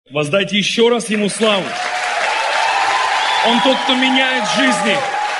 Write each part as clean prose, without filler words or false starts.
Воздайте еще раз Ему славу. Он тот, кто меняет жизни.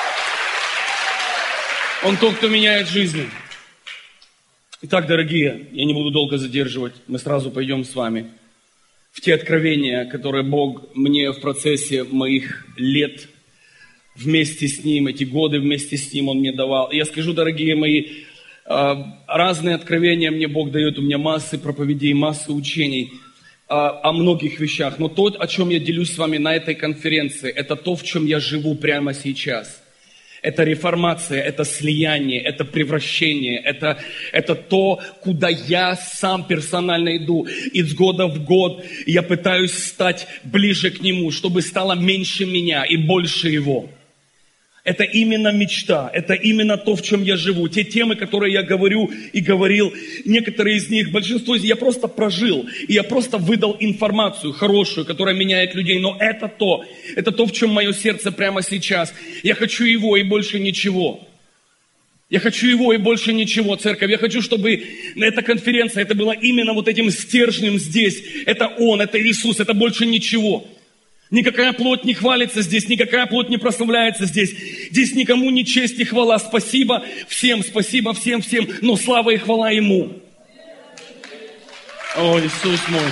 Он тот, кто меняет жизни. Итак, дорогие, я не буду долго задерживать. Мы сразу пойдем с вами в те откровения, которые Бог мне в процессе моих лет вместе с Ним, эти годы вместе с Ним Он мне давал. И я скажу, дорогие мои, разные откровения мне Бог дает. У меня массы проповедей, массы учений о многих вещах. Но то, о чем я делюсь с вами на этой конференции, это то, в чем я живу прямо сейчас. Это реформация, это слияние, это превращение, это то, куда я сам персонально иду. Из года в год я пытаюсь стать ближе к Нему, чтобы стало меньше меня и больше Его. Это именно мечта, это именно то, в чем я живу. Те темы, которые я говорю и говорил, некоторые из них, большинство из них я просто прожил. И я просто выдал информацию хорошую, которая меняет людей. Но это то, в чем мое сердце прямо сейчас. Я хочу Его и больше ничего. Я хочу Его и больше ничего, церковь. Я хочу, чтобы эта конференция, это была именно вот этим стержнем здесь. Это Он, это Иисус, это больше ничего. Никакая плоть не хвалится здесь, никакая плоть не прославляется здесь. Здесь никому не честь и хвала. Спасибо всем, но слава и хвала Ему. О, Иисус мой.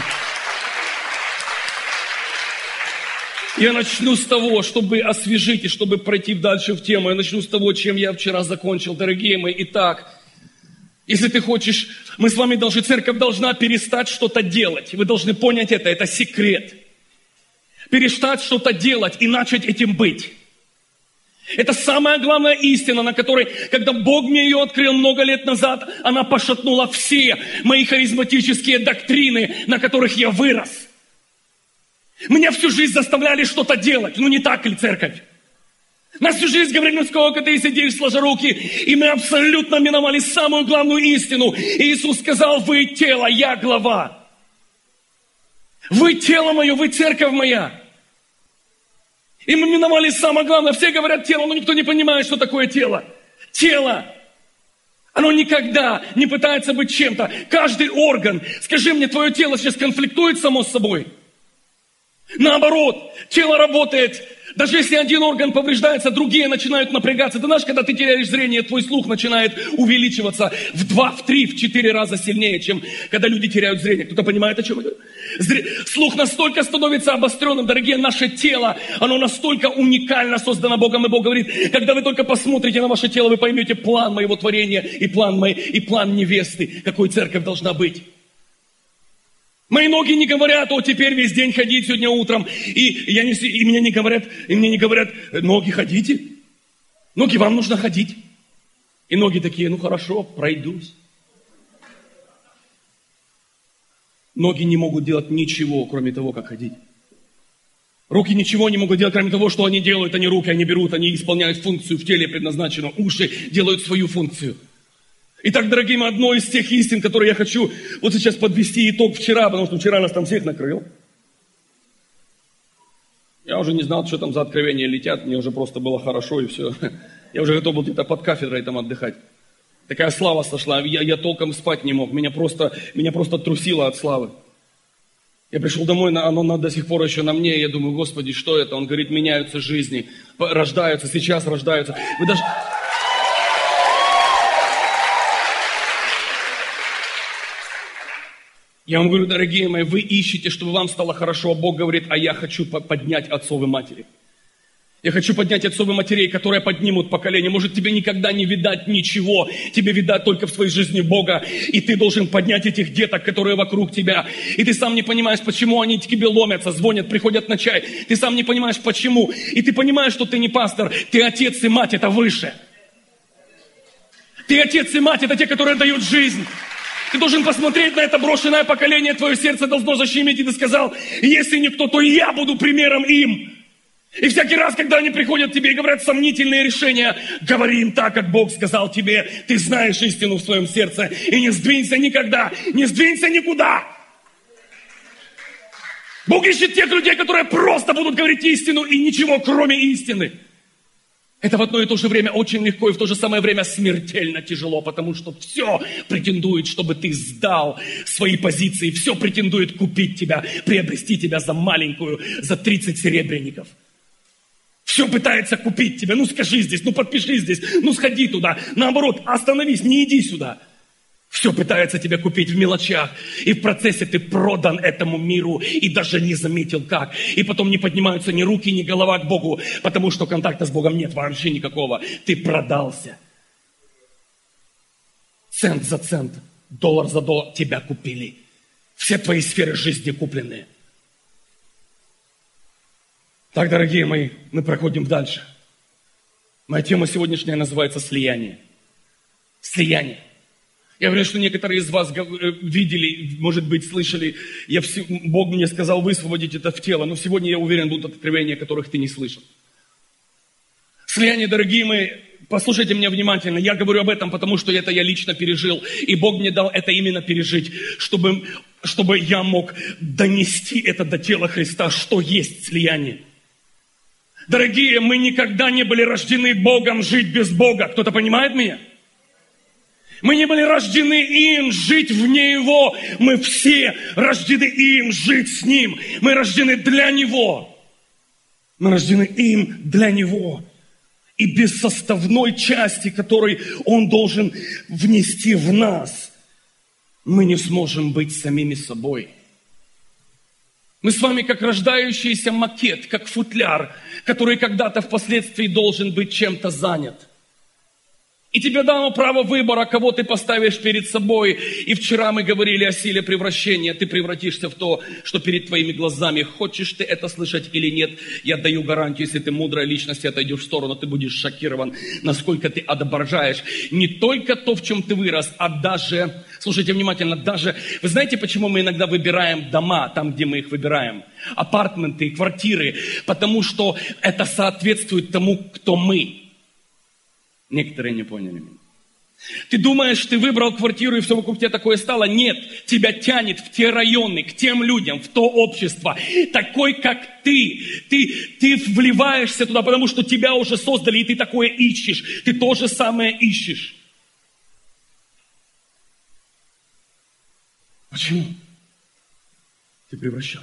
Я начну с того, чтобы освежить и чтобы пройти дальше в тему. Я начну с того, чем я вчера закончил, дорогие мои. Итак, если ты хочешь, мы с вами должны, церковь должна перестать что-то делать. Вы должны понять это секрет. Перестать что-то делать и начать этим быть. Это самая главная истина, на которой, когда Бог мне ее открыл много лет назад, она пошатнула все мои харизматические доктрины, на которых я вырос. Меня всю жизнь заставляли что-то делать. Ну не так ли, церковь? Нас всю жизнь говорили, сколько ты сидишь, сложа руки, и мы абсолютно миновали самую главную истину. И Иисус сказал, вы тело, я глава. Вы тело мое, вы церковь моя. И мы миновали самое главное. Все говорят тело, но никто не понимает, что такое тело. Тело. Оно никогда не пытается быть чем-то. Каждый орган. Скажи мне, твое тело сейчас конфликтует само с собой? Наоборот, тело работает. Даже если один орган повреждается, другие начинают напрягаться. Ты знаешь, когда ты теряешь зрение, твой слух начинает увеличиваться в 2, в 3, в 4 раза сильнее, чем когда люди теряют зрение. Кто-то понимает, о чем я говорю? Слух настолько становится обостренным, дорогие, наше тело, оно настолько уникально создано Богом. И Бог говорит, когда вы только посмотрите на ваше тело, вы поймете план моего творения и план невесты, какой церковь должна быть. Мои ноги не говорят, теперь весь день ходить сегодня утром. И мне не говорят, ноги ходите. Ноги вам нужно ходить. И ноги такие, хорошо, пройдусь. Ноги не могут делать ничего, кроме того, как ходить. Руки ничего не могут делать, кроме того, что они делают. Они руки, они берут, они исполняют функцию в теле предназначенную. Уши делают свою функцию. Итак, дорогие мои, одно из тех истин, которые я хочу вот сейчас подвести итог вчера, потому что вчера нас там всех накрыл. Я уже не знал, что там за откровения летят, мне уже просто было хорошо и все. Я уже готов был где-то под кафедрой там отдыхать. Такая слава сошла, я толком спать не мог, меня просто трусило от славы. Я пришел домой, оно до сих пор еще на мне, я думаю, Господи, что это? Он говорит, меняются жизни, рождаются, сейчас рождаются. Вы даже... Я вам говорю, дорогие мои, вы ищете, чтобы вам стало хорошо, а Бог говорит, а я хочу поднять отцов и матери. Я хочу поднять отцов и матерей, которые поднимут поколение. Может, тебе никогда не видать ничего, тебе видать только в своей жизни Бога. И ты должен поднять этих деток, которые вокруг тебя. И ты сам не понимаешь, почему они к тебе ломятся, звонят, приходят на чай. Ты сам не понимаешь, почему. И ты понимаешь, что ты не пастор, ты отец и мать, это выше. Ты отец и мать, это те, которые дают жизнь. Ты должен посмотреть на это брошенное поколение, твое сердце должно защемить, и ты сказал, если никто, то и я буду примером им. И всякий раз, когда они приходят к тебе и говорят сомнительные решения, говори им так, как Бог сказал тебе, ты знаешь истину в своем сердце, и не сдвинься никогда, не сдвинься никуда. Бог ищет тех людей, которые просто будут говорить истину и ничего, кроме истины. Это в одно и то же время очень легко и в то же самое время смертельно тяжело, потому что все претендует, чтобы ты сдал свои позиции, все претендует купить тебя, приобрести тебя за маленькую, за 30 серебряников. Все пытается купить тебя, ну скажи здесь, ну подпиши здесь, ну сходи туда, наоборот, остановись, не иди сюда. Все пытается тебя купить в мелочах. И в процессе ты продан этому миру и даже не заметил как. И потом не поднимаются ни руки, ни голова к Богу, потому что контакта с Богом нет вообще никакого. Ты продался. Цент за цент, доллар за доллар тебя купили. Все твои сферы жизни куплены. Так, дорогие мои, мы проходим дальше. Моя тема сегодняшняя называется слияние. Слияние. Я говорю, что некоторые из вас видели, может быть, слышали, Бог мне сказал высвободить это в тело, но сегодня, я уверен, будут откровения, которых ты не слышал. Слияние, дорогие мои, послушайте меня внимательно, я говорю об этом, потому что это я лично пережил, и Бог мне дал это именно пережить, чтобы я мог донести это до тела Христа, что есть слияние. Дорогие, мы никогда не были рождены Богом жить без Бога. Кто-то понимает меня? Мы не были рождены им жить вне Его. Мы все рождены им жить с Ним. Мы рождены для Него. Мы рождены им для Него. И без составной части, которую Он должен внести в нас, мы не сможем быть самими собой. Мы с вами как рождающийся макет, как футляр, который когда-то впоследствии должен быть чем-то занят. И тебе дано право выбора, кого ты поставишь перед собой. И вчера мы говорили о силе превращения. Ты превратишься в то, что перед твоими глазами. Хочешь ты это слышать или нет, я даю гарантию, если ты мудрая личность, отойдешь в сторону, ты будешь шокирован, насколько ты отображаешь не только то, в чем ты вырос, а даже, слушайте внимательно, даже, вы знаете, почему мы иногда выбираем дома, там, где мы их выбираем, апартменты, квартиры, потому что это соответствует тому, кто мы. Некоторые не поняли меня. Ты думаешь, ты выбрал квартиру, и все вокруг тебя такое стало? Нет, тебя тянет в те районы, к тем людям, в то общество, такой, как ты. Ты вливаешься туда, потому что тебя уже создали, и ты такое ищешь. Ты то же самое ищешь. Почему? Ты превращен.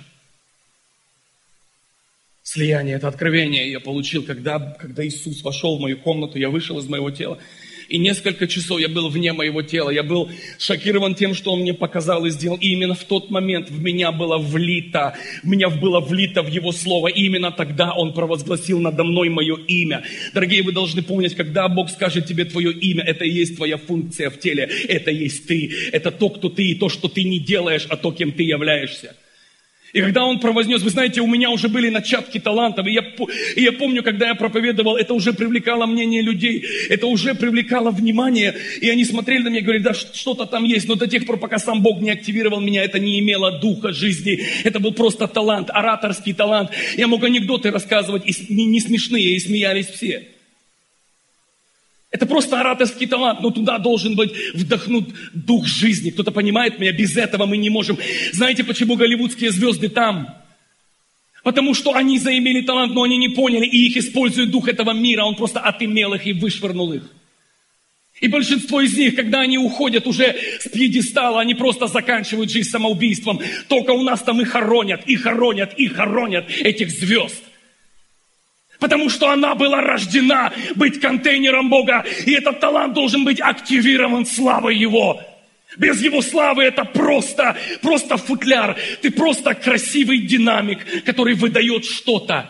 Слияние, это откровение я получил, когда Иисус вошел в мою комнату, я вышел из моего тела. И несколько часов я был вне моего тела. Я был шокирован тем, что Он мне показал и сделал. И именно в тот момент в меня было влито в Его Слово. И именно тогда Он провозгласил надо мной мое имя. Дорогие, вы должны помнить, когда Бог скажет тебе твое имя, это и есть твоя функция в теле. Это и есть ты. Это то, кто ты, и то, что ты не делаешь, а то, кем ты являешься. И когда Он провознес, вы знаете, у меня уже были начатки талантов. И я помню, когда я проповедовал, это уже привлекало мнение людей, это уже привлекало внимание. И они смотрели на меня и говорили, да, что-то там есть. Но до тех пор, пока сам Бог не активировал меня, это не имело духа жизни. Это был просто талант, ораторский талант. Я мог анекдоты рассказывать, и не смешные, и смеялись все. Это просто ораторский талант, но туда должен быть вдохнут дух жизни. Кто-то понимает меня? Без этого мы не можем. Знаете, почему голливудские звезды там? Потому что они заимели талант, но они не поняли, и их использует дух этого мира. Он просто отымел их и вышвырнул их. И большинство из них, когда они уходят уже с пьедестала, они просто заканчивают жизнь самоубийством. Только у нас там и хоронят этих звезд. Потому что она была рождена быть контейнером Бога. И этот талант должен быть активирован славой Его. Без Его славы это просто футляр. Ты просто красивый динамик, который выдает что-то.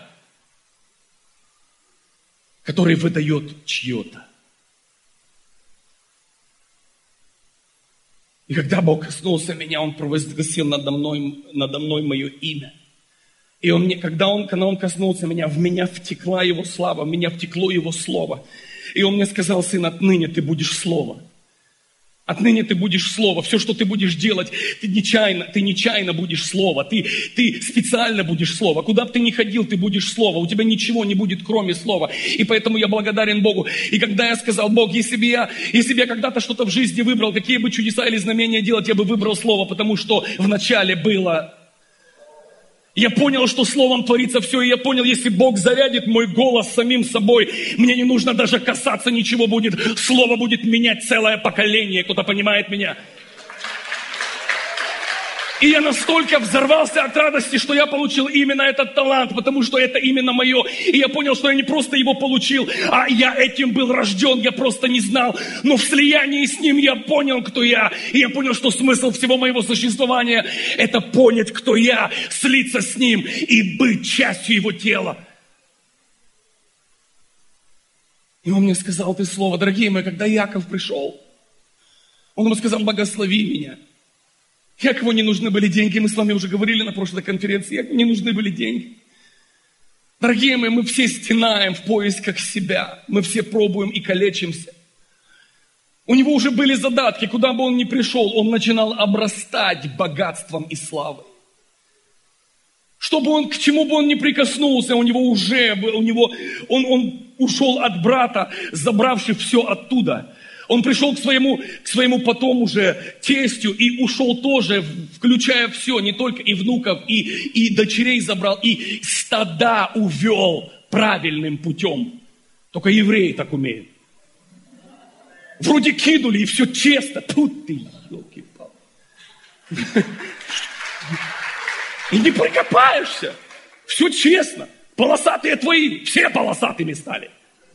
Который выдает чье-то. И когда Бог коснулся меня, Он провозгласил надо мной мое имя. И когда он коснулся меня, в меня втекла Его слава, в меня втекло Его Слово. И Он мне сказал: сын, отныне ты будешь Слово. Отныне ты будешь Слово. Все, что ты будешь делать, ты нечаянно будешь Слово. Ты специально будешь Слово. Куда бы ты ни ходил, ты будешь Слово. У тебя ничего не будет, кроме Слова. И поэтому я благодарен Богу. И когда я сказал: Бог, если бы я когда-то что-то в жизни выбрал, какие бы чудеса или знамения делать, я бы выбрал Слово, потому что вначале было... Я понял, что словом творится все, и я понял, если Бог зарядит мой голос самим собой, мне не нужно даже касаться ничего будет. Слово будет менять целое поколение. Кто-то понимает меня? И я настолько взорвался от радости, что я получил именно этот талант, потому что это именно мое. И я понял, что я не просто его получил, а я этим был рожден, я просто не знал. Но в слиянии с ним я понял, кто я. И я понял, что смысл всего моего существования – это понять, кто я, слиться с ним и быть частью его тела. И он мне сказал это слово, дорогие мои, когда Яков пришел, он ему сказал: благослови меня. Якову не нужны были деньги, мы с вами уже говорили на прошлой конференции, Якову не нужны были деньги. Дорогие мои, мы все стенаем в поисках себя, мы все пробуем и калечимся. У него уже были задатки, куда бы он ни пришел, он начинал обрастать богатством и славой. К чему бы он ни прикоснулся, он ушел от брата, забравший все оттуда. Он пришел к своему потом уже тестю и ушел тоже, включая все, не только и внуков, и дочерей забрал, и стада увел правильным путем. Только евреи так умеют. Вроде кинули, и все честно. Тут ты, елки-палки. И не прикопаешься. Все честно. Полосатые твои, все полосатыми стали.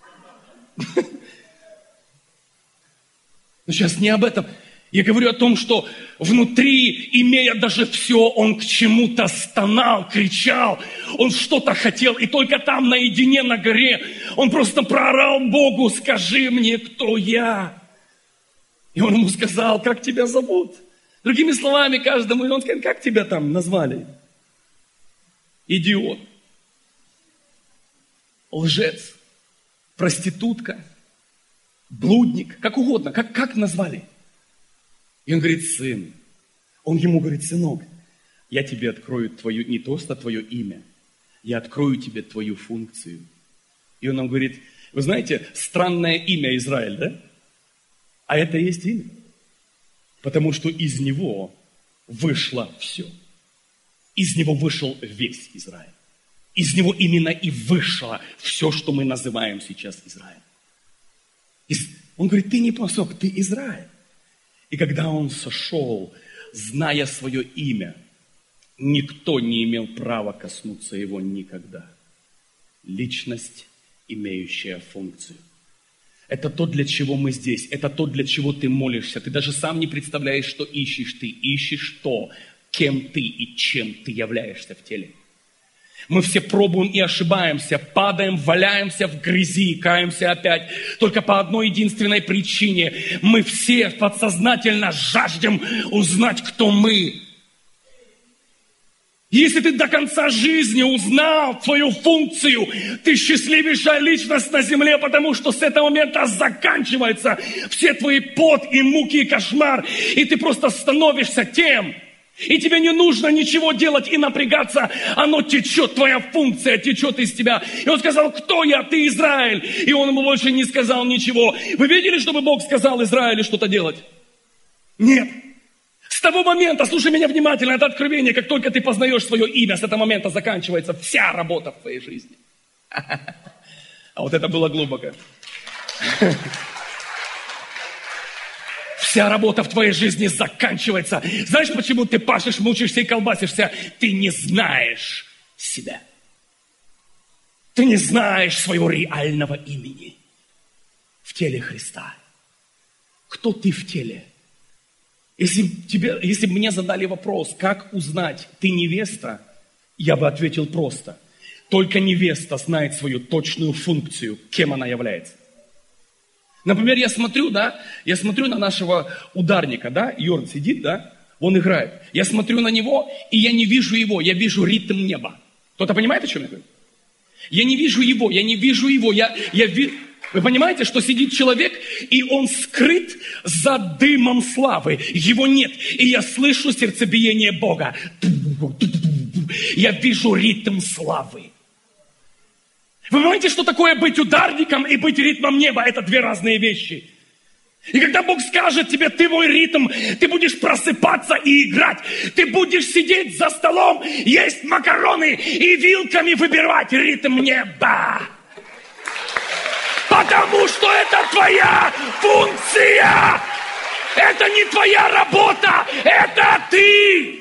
Но сейчас не об этом. Я говорю о том, что внутри, имея даже все, он к чему-то стонал, кричал. Он что-то хотел. И только там, наедине на горе, он просто проорал Богу: скажи мне, кто я. И он ему сказал: как тебя зовут? Другими словами, каждому, и он сказал: как тебя там назвали? Идиот. Лжец. Проститутка. Блудник, как угодно, как назвали. И он говорит: сын. Он ему говорит: сынок, я тебе открою не просто твое имя, я открою тебе твою функцию. И он нам говорит: вы знаете, странное имя Израиль, да? А это и есть имя. Потому что из него вышло все. Из него вышел весь Израиль. Из него именно и вышло все, что мы называем сейчас Израиль. Он говорит: ты не пасок, ты Израиль. И когда он сошел, зная свое имя, никто не имел права коснуться его никогда. Личность, имеющая функцию. Это то, для чего мы здесь. Это то, для чего ты молишься. Ты даже сам не представляешь, что ищешь. Ты ищешь то, кем ты и чем ты являешься в теле. Мы все пробуем и ошибаемся, падаем, валяемся в грязи, каемся опять. Только по одной единственной причине. Мы все подсознательно жаждем узнать, кто мы. Если ты до конца жизни узнал твою функцию, ты счастливейшая личность на земле, потому что с этого момента заканчивается все твои пот и муки и кошмар. И ты просто становишься тем. И тебе не нужно ничего делать и напрягаться. Оно течет, твоя функция течет из тебя. И он сказал: кто я? Ты Израиль. И он ему больше не сказал ничего. Вы видели, чтобы Бог сказал Израилю что-то делать? Нет. С того момента, слушай меня внимательно, это откровение, как только ты познаешь свое имя, с этого момента заканчивается вся работа в твоей жизни. А вот это было глубоко. Вся работа в твоей жизни заканчивается. Знаешь, почему ты пашешь, мучаешься и колбасишься? Ты не знаешь себя. Ты не знаешь своего реального имени в теле Христа. Кто ты в теле? Если бы мне задали вопрос, как узнать, ты невеста, я бы ответил просто. Только невеста знает свою точную функцию, кем она является. Например, я смотрю на нашего ударника, да, Йорн сидит, да, он играет. Я смотрю на него, и я не вижу его, я вижу ритм неба. Кто-то понимает, о чем я говорю? Я не вижу его. Вы понимаете, что сидит человек, и он скрыт за дымом славы. Его нет. И я слышу сердцебиение Бога. Я вижу ритм славы. Вы понимаете, что такое быть ударником и быть ритмом неба? Это две разные вещи. И когда Бог скажет тебе, ты мой ритм, ты будешь просыпаться и играть. Ты будешь сидеть за столом, есть макароны и вилками выбирать ритм неба. Потому что это твоя функция. Это не твоя работа, это ты.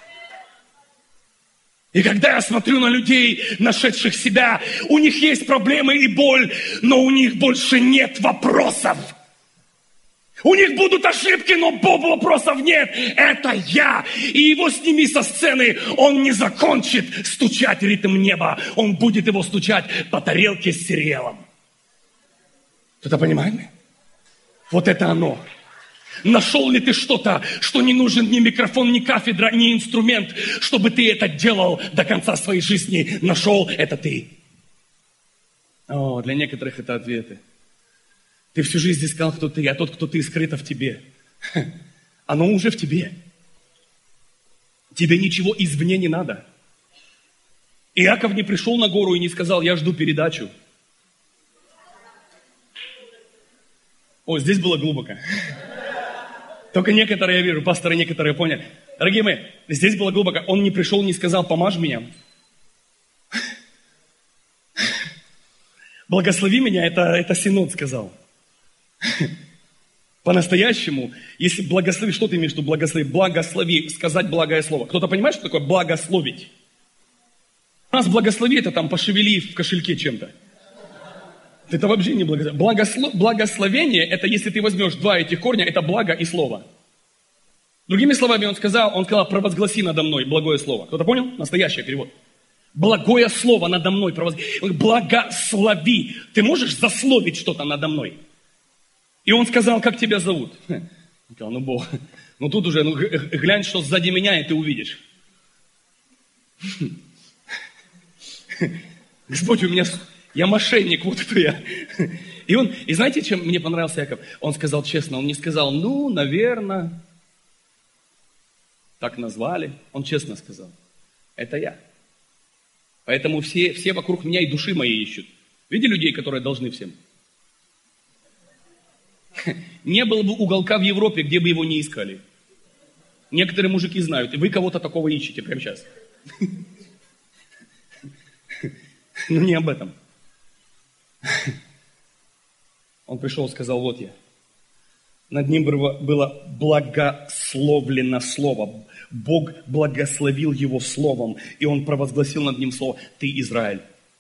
И когда я смотрю на людей, нашедших себя, у них есть проблемы и боль, но у них больше нет вопросов. У них будут ошибки, но вопросов нет. Это я. И его сними со сцены. Он не закончит стучать ритм неба. Он будет его стучать по тарелке с сериалом. Кто-то понимает? Вот это оно. Нашел ли ты что-то, что не нужен ни микрофон, ни кафедра, ни инструмент, чтобы ты это делал до конца своей жизни? Нашел это ты. О, для некоторых это ответы. Ты всю жизнь искал, кто ты, а тот, кто ты, скрыто в тебе. Оно уже в тебе. Тебе ничего извне не надо. Иаков не пришел на гору и не сказал, я жду передачу. О, здесь было глубоко. Только некоторые, я вижу, пасторы некоторые поняли. Дорогие мои, здесь было глубоко. Он не пришел, не сказал, помажь меня. Благослови меня, это Синод сказал. По-настоящему, если благослови, что ты имеешь в виду благослови? Благослови, сказать благое слово. Кто-то понимает, что такое благословить? У нас благослови, это там пошевели в кошельке чем-то. Это вообще не благословение. Благословение, это если ты возьмешь два этих корня, это благо и слово. Другими словами, он сказал, провозгласи надо мной благое слово. Кто-то понял? Настоящий перевод. Благое слово надо мной провозгласи. Благослови. Ты можешь засловить что-то надо мной? И он сказал, как тебя зовут? Он сказал, Бог. Ну тут уже, глянь, что сзади меня, и ты увидишь. Господь, я мошенник, вот это я. И знаете, чем мне понравился Иаков? Он сказал честно, он не сказал, наверное, так назвали. Он честно сказал, это я. Поэтому все вокруг меня и души моей ищут. Видели людей, которые должны всем? Не было бы уголка в Европе, где бы его не искали. Некоторые мужики знают, и вы кого-то такого ищете прямо сейчас. Но не об этом. Он пришел и сказал, вот я. Над ним было благословлено слово. Бог благословил его словом, и он провозгласил над ним слово «Ты Израиль».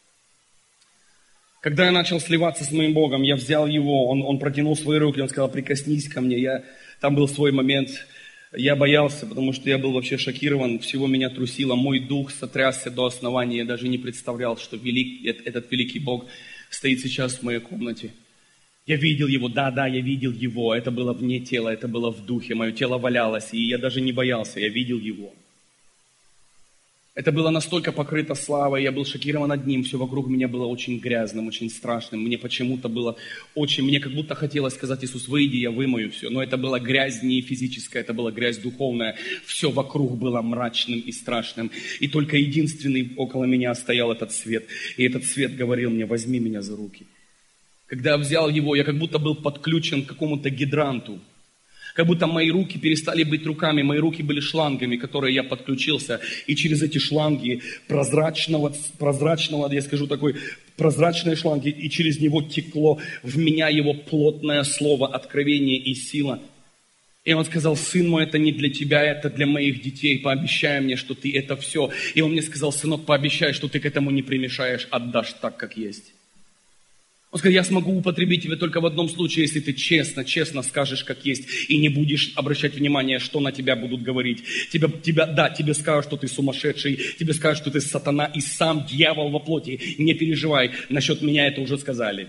Когда я начал сливаться с моим Богом, я взял его, он протянул свои руки, он сказал, прикоснись ко мне. Там был свой момент, я боялся, потому что я был вообще шокирован, всего меня трусило, мой дух сотрясся до основания, я даже не представлял, что этот великий Бог стоит сейчас в моей комнате. Я видел его, да, я видел его, это было вне тела, это было в духе, мое тело валялось, и я даже не боялся, я видел его. Это было настолько покрыто славой, я был шокирован над ним, все вокруг меня было очень грязным, очень страшным. Мне почему-то было мне как будто хотелось сказать, Иисус, выйди, я вымою все. Но это была грязь не физическая, это была грязь духовная. Все вокруг было мрачным и страшным. И только единственный около меня стоял этот свет. И этот свет говорил мне, возьми меня за руки. Когда я взял его, я как будто был подключен к какому-то гидранту. Как будто мои руки перестали быть руками, мои руки были шлангами, к которым я подключился. И через эти шланги прозрачного, я скажу такой, прозрачные шланги, и через него текло в меня его плотное слово, откровение и сила. И он сказал, сын мой, это не для тебя, это для моих детей, пообещай мне, что ты это все. И он мне сказал, сынок, пообещай, что ты к этому не примешаешь, отдашь так, как есть. Он сказал, я смогу употребить тебя только в одном случае, если ты честно скажешь, как есть, и не будешь обращать внимание, что на тебя будут говорить. Тебе скажут, что ты сумасшедший, тебе скажут, что ты сатана и сам дьявол во плоти. Не переживай, насчет меня это уже сказали.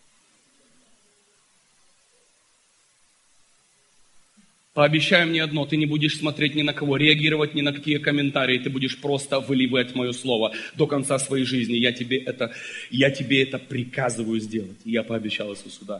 Пообещай мне одно, ты не будешь смотреть ни на кого, реагировать ни на какие комментарии, ты будешь просто выливать мое слово до конца своей жизни. Я тебе это приказываю сделать. И я пообещал Иисусу, да.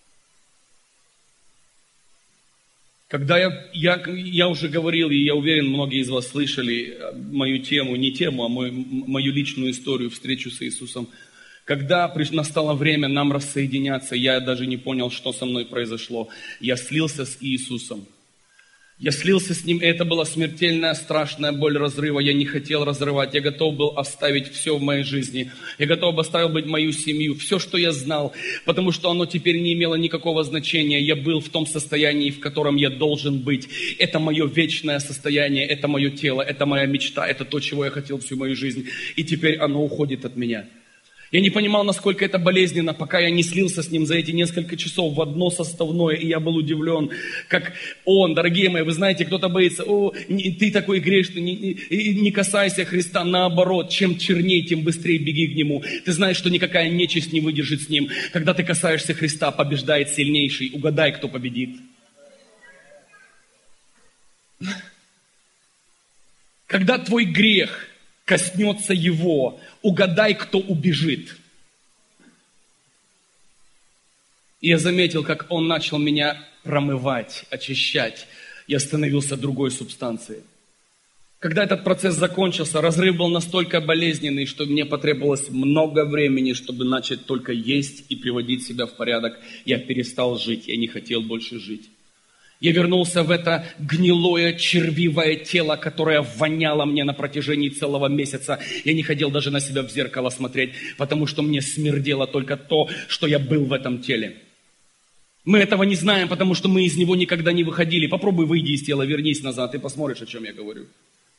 Когда я уже говорил, и я уверен, многие из вас слышали мою тему, не тему, а мою личную историю, встречу с Иисусом. Когда настало время нам рассоединяться, я даже не понял, что со мной произошло. Я слился с Иисусом. Я слился с Ним, и это была смертельная, страшная боль разрыва. Я не хотел разрывать, я готов был оставить все в моей жизни. Я готов был оставить быть мою семью, все, что я знал, потому что оно теперь не имело никакого значения. Я был в том состоянии, в котором я должен быть. Это мое вечное состояние, это мое тело, это моя мечта, это то, чего я хотел всю мою жизнь. И теперь оно уходит от меня. Я не понимал, насколько это болезненно, пока я не слился с Ним за эти несколько часов в одно составное, и я был удивлен, как Он, дорогие мои, вы знаете, кто-то боится, ты такой грешный, не касайся Христа, наоборот, чем черней, тем быстрее беги к Нему. Ты знаешь, что никакая нечисть не выдержит с Ним. Когда ты касаешься Христа, побеждает сильнейший. Угадай, кто победит. Когда твой грех коснется Его, угадай, кто убежит. И я заметил, как Он начал меня промывать, очищать. Я становился другой субстанцией. Когда этот процесс закончился, разрыв был настолько болезненный, что мне потребовалось много времени, чтобы начать только есть и приводить себя в порядок. Я перестал жить, я не хотел больше жить. Я вернулся в это гнилое, червивое тело, которое воняло мне на протяжении целого месяца. Я не хотел даже на себя в зеркало смотреть, потому что мне смердело только то, что я был в этом теле. Мы этого не знаем, потому что мы из него никогда не выходили. Попробуй выйди из тела, вернись назад, и посмотришь, о чем я говорю.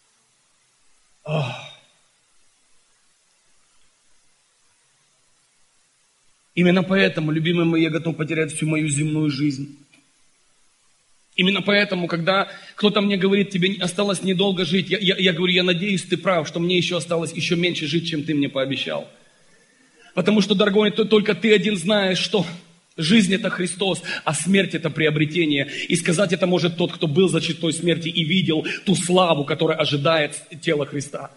Именно поэтому, любимые мои, я готов потерять всю мою земную жизнь. Именно поэтому, когда кто-то мне говорит, тебе осталось недолго жить, я говорю, я надеюсь, ты прав, что мне еще осталось еще меньше жить, чем ты мне пообещал. Потому что, дорогой, только ты один знаешь, что жизнь это Христос, а смерть это приобретение. И сказать это может тот, кто был за чертой смерти и видел ту славу, которая ожидает тело Христа.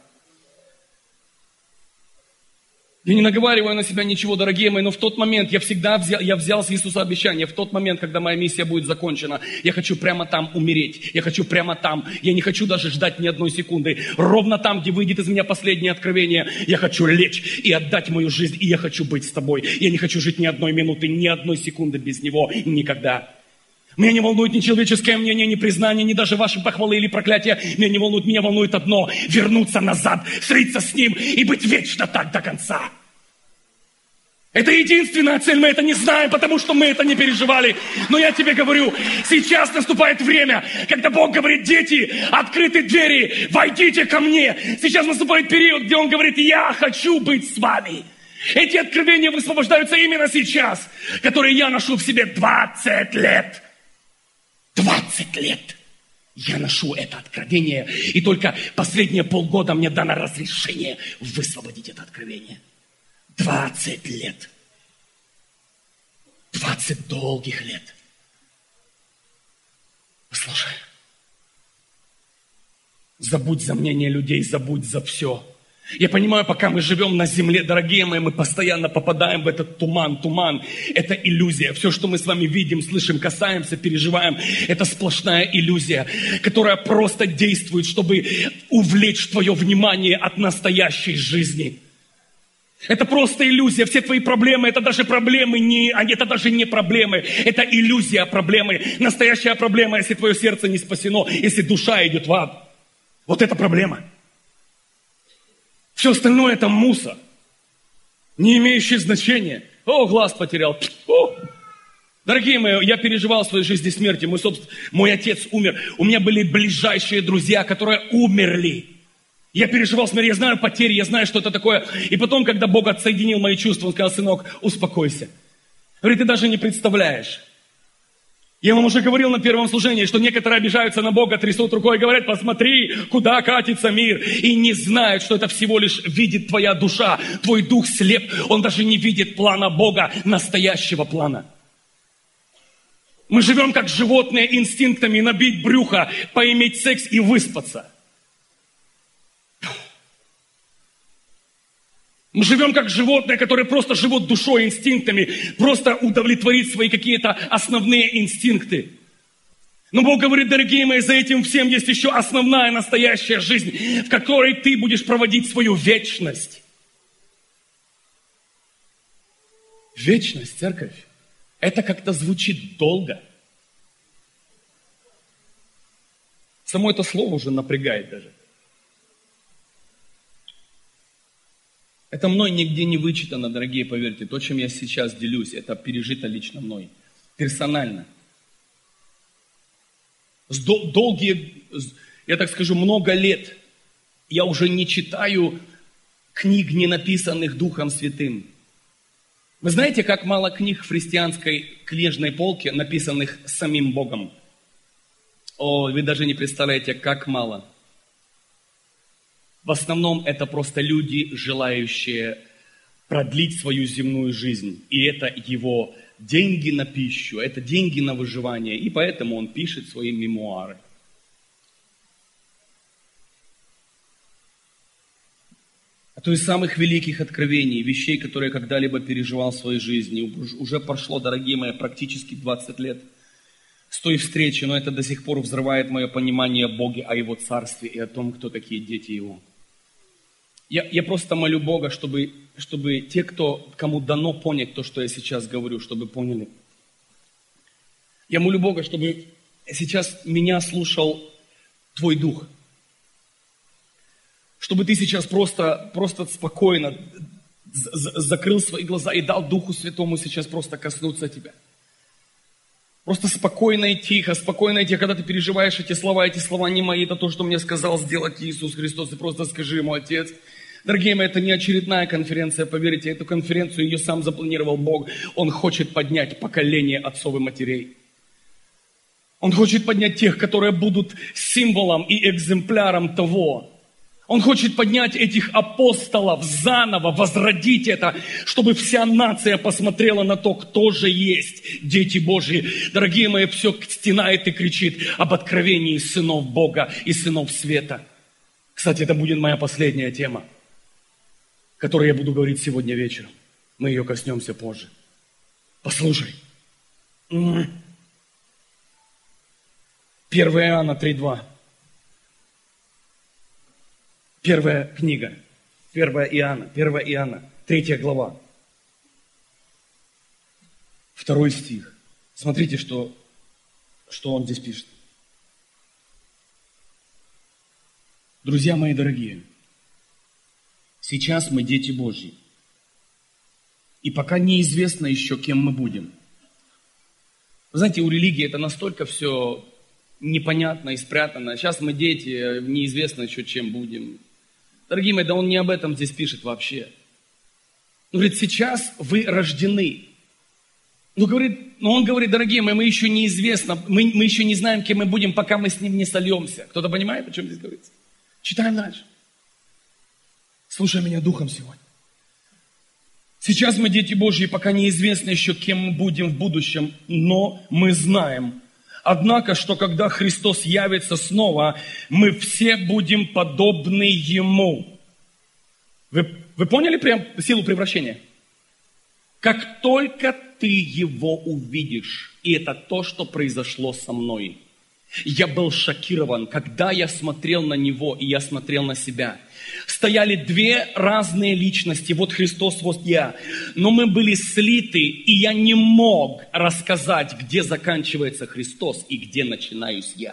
Я не наговариваю на себя ничего, дорогие мои, но в тот момент я взял с Иисуса обещание, в тот момент, когда моя миссия будет закончена, я хочу прямо там умереть, я хочу прямо там, я не хочу даже ждать ни одной секунды, ровно там, где выйдет из меня последнее откровение, я хочу лечь и отдать мою жизнь, и я хочу быть с тобой, я не хочу жить ни одной минуты, ни одной секунды без Него, никогда. Меня не волнует ни человеческое мнение, ни признание, ни даже ваши похвалы или проклятия. Меня волнует одно – вернуться назад, встретиться с Ним и быть вечно так до конца. Это единственная цель, мы это не знаем, потому что мы это не переживали. Но я тебе говорю, сейчас наступает время, когда Бог говорит, дети, открыты двери, войдите ко мне. Сейчас наступает период, где Он говорит, я хочу быть с вами. Эти откровения высвобождаются именно сейчас, которые я ношу в себе 20 лет. 20 лет я ношу это откровение, и только последние полгода мне дано разрешение высвободить это откровение. 20 лет. 20 долгих лет. Послушай. Забудь за мнение людей, забудь за все. Я понимаю, пока мы живем на земле, дорогие мои, мы постоянно попадаем в этот туман. Туман – это иллюзия. Все, что мы с вами видим, слышим, касаемся, переживаем – это сплошная иллюзия, которая просто действует, чтобы увлечь твое внимание от настоящей жизни. Это просто иллюзия. Все твои проблемы, это даже проблемы это даже не проблемы. Это иллюзия проблемы. Настоящая проблема, если твое сердце не спасено, если душа идет в ад. Вот это проблема. Все остальное это мусор, не имеющий значения. Глаз потерял. Дорогие мои, я переживал в своей жизни смерти. Мой отец умер. У меня были ближайшие друзья, которые умерли. Я переживал смерть, я знаю потери, я знаю, что это такое. И потом, когда Бог отсоединил мои чувства, Он сказал, сынок, успокойся. Говорит, ты даже не представляешь. Я вам уже говорил на первом служении, что некоторые обижаются на Бога, трясут рукой и говорят, посмотри, куда катится мир. И не знают, что это всего лишь видит твоя душа. Твой дух слеп, он даже не видит плана Бога, настоящего плана. Мы живем как животные инстинктами, набить брюхо, поиметь секс и выспаться. Мы живем как животные, которые просто живут душой, инстинктами, просто удовлетворить свои какие-то основные инстинкты. Но Бог говорит, дорогие мои, за этим всем есть еще основная настоящая жизнь, в которой ты будешь проводить свою вечность. Вечность, церковь. Это как-то звучит долго. Само это слово уже напрягает даже. Это мной нигде не вычитано, дорогие, поверьте. То, чем я сейчас делюсь, это пережито лично мной. Персонально. Долгие, я так скажу, много лет я уже не читаю книг, не написанных Духом Святым. Вы знаете, как мало книг в христианской книжной полке, написанных самим Богом? О, вы даже не представляете, как мало. В основном это просто люди, желающие продлить свою земную жизнь. И это его деньги на пищу, это деньги на выживание. И поэтому он пишет свои мемуары. То из самых великих откровений, вещей, которые я когда-либо переживал в своей жизни. Уже прошло, дорогие мои, практически 20 лет с той встречи, но это до сих пор взрывает мое понимание о Боге, о Его Царстве и о том, кто такие дети Его. Я просто молю Бога, чтобы те, кому дано понять то, что я сейчас говорю, чтобы поняли. Я молю Бога, чтобы сейчас меня слушал Твой Дух. Чтобы ты сейчас просто спокойно закрыл свои глаза и дал Духу Святому сейчас просто коснуться тебя. Просто спокойно и тихо, когда ты переживаешь эти слова не мои, это то, что мне сказал сделать Иисус Христос. Ты просто скажи Ему: Отец, дорогие мои, это не очередная конференция, поверьте, эту конференцию ее сам запланировал Бог. Он хочет поднять поколение отцов и матерей. Он хочет поднять тех, которые будут символом и экземпляром того. Он хочет поднять этих апостолов заново, возродить это, чтобы вся нация посмотрела на то, кто же есть дети Божьи. Дорогие мои, все стенает и кричит об откровении сынов Бога и сынов света. Кстати, это будет моя последняя тема, которой я буду говорить сегодня вечером. Мы ее коснемся позже. Послушай. 1 Иоанна 3:2. Первая книга, 1 Иоанна, 3 глава, 2 стих. Смотрите, что он здесь пишет. Друзья мои дорогие, сейчас мы дети Божьи. И пока неизвестно еще, кем мы будем. Вы знаете, у религии это настолько все непонятно и спрятано. Сейчас мы дети, неизвестно еще, чем будем. Дорогие мои, да он не об этом здесь пишет вообще. Он говорит, сейчас вы рождены. Но он говорит, дорогие мои, мы еще неизвестно, мы еще не знаем, кем мы будем, пока мы с ним не сольемся. Кто-то понимает, о чем здесь говорится? Читаем дальше. Слушай меня духом сегодня. Сейчас мы дети Божьи, пока неизвестно еще, кем мы будем в будущем, но мы знаем. Однако, что когда Христос явится снова, мы все будем подобны Ему. Вы поняли прям силу превращения? Как только ты Его увидишь, и это то, что произошло со мной. Я был шокирован, когда я смотрел на Него, и я смотрел на себя. Стояли две разные личности, вот Христос, вот я. Но мы были слиты, и я не мог рассказать, где заканчивается Христос и где начинаюсь я.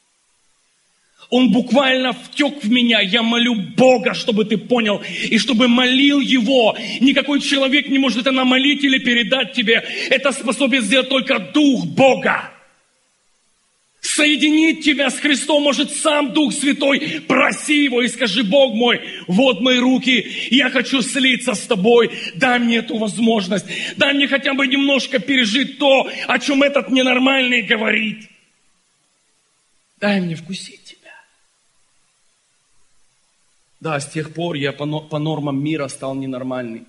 Он буквально втек в меня. Я молю Бога, чтобы ты понял, и чтобы молил Его. Никакой человек не может это намолить или передать тебе. Это способен сделать только Дух Бога. Соединить тебя с Христом может сам Дух Святой. Проси Его и скажи: Бог мой, вот мои руки, я хочу слиться с Тобой. Дай мне эту возможность. Дай мне хотя бы немножко пережить то, о чем этот ненормальный говорит. Дай мне вкусить Тебя. Да, с тех пор я по нормам мира стал ненормальный.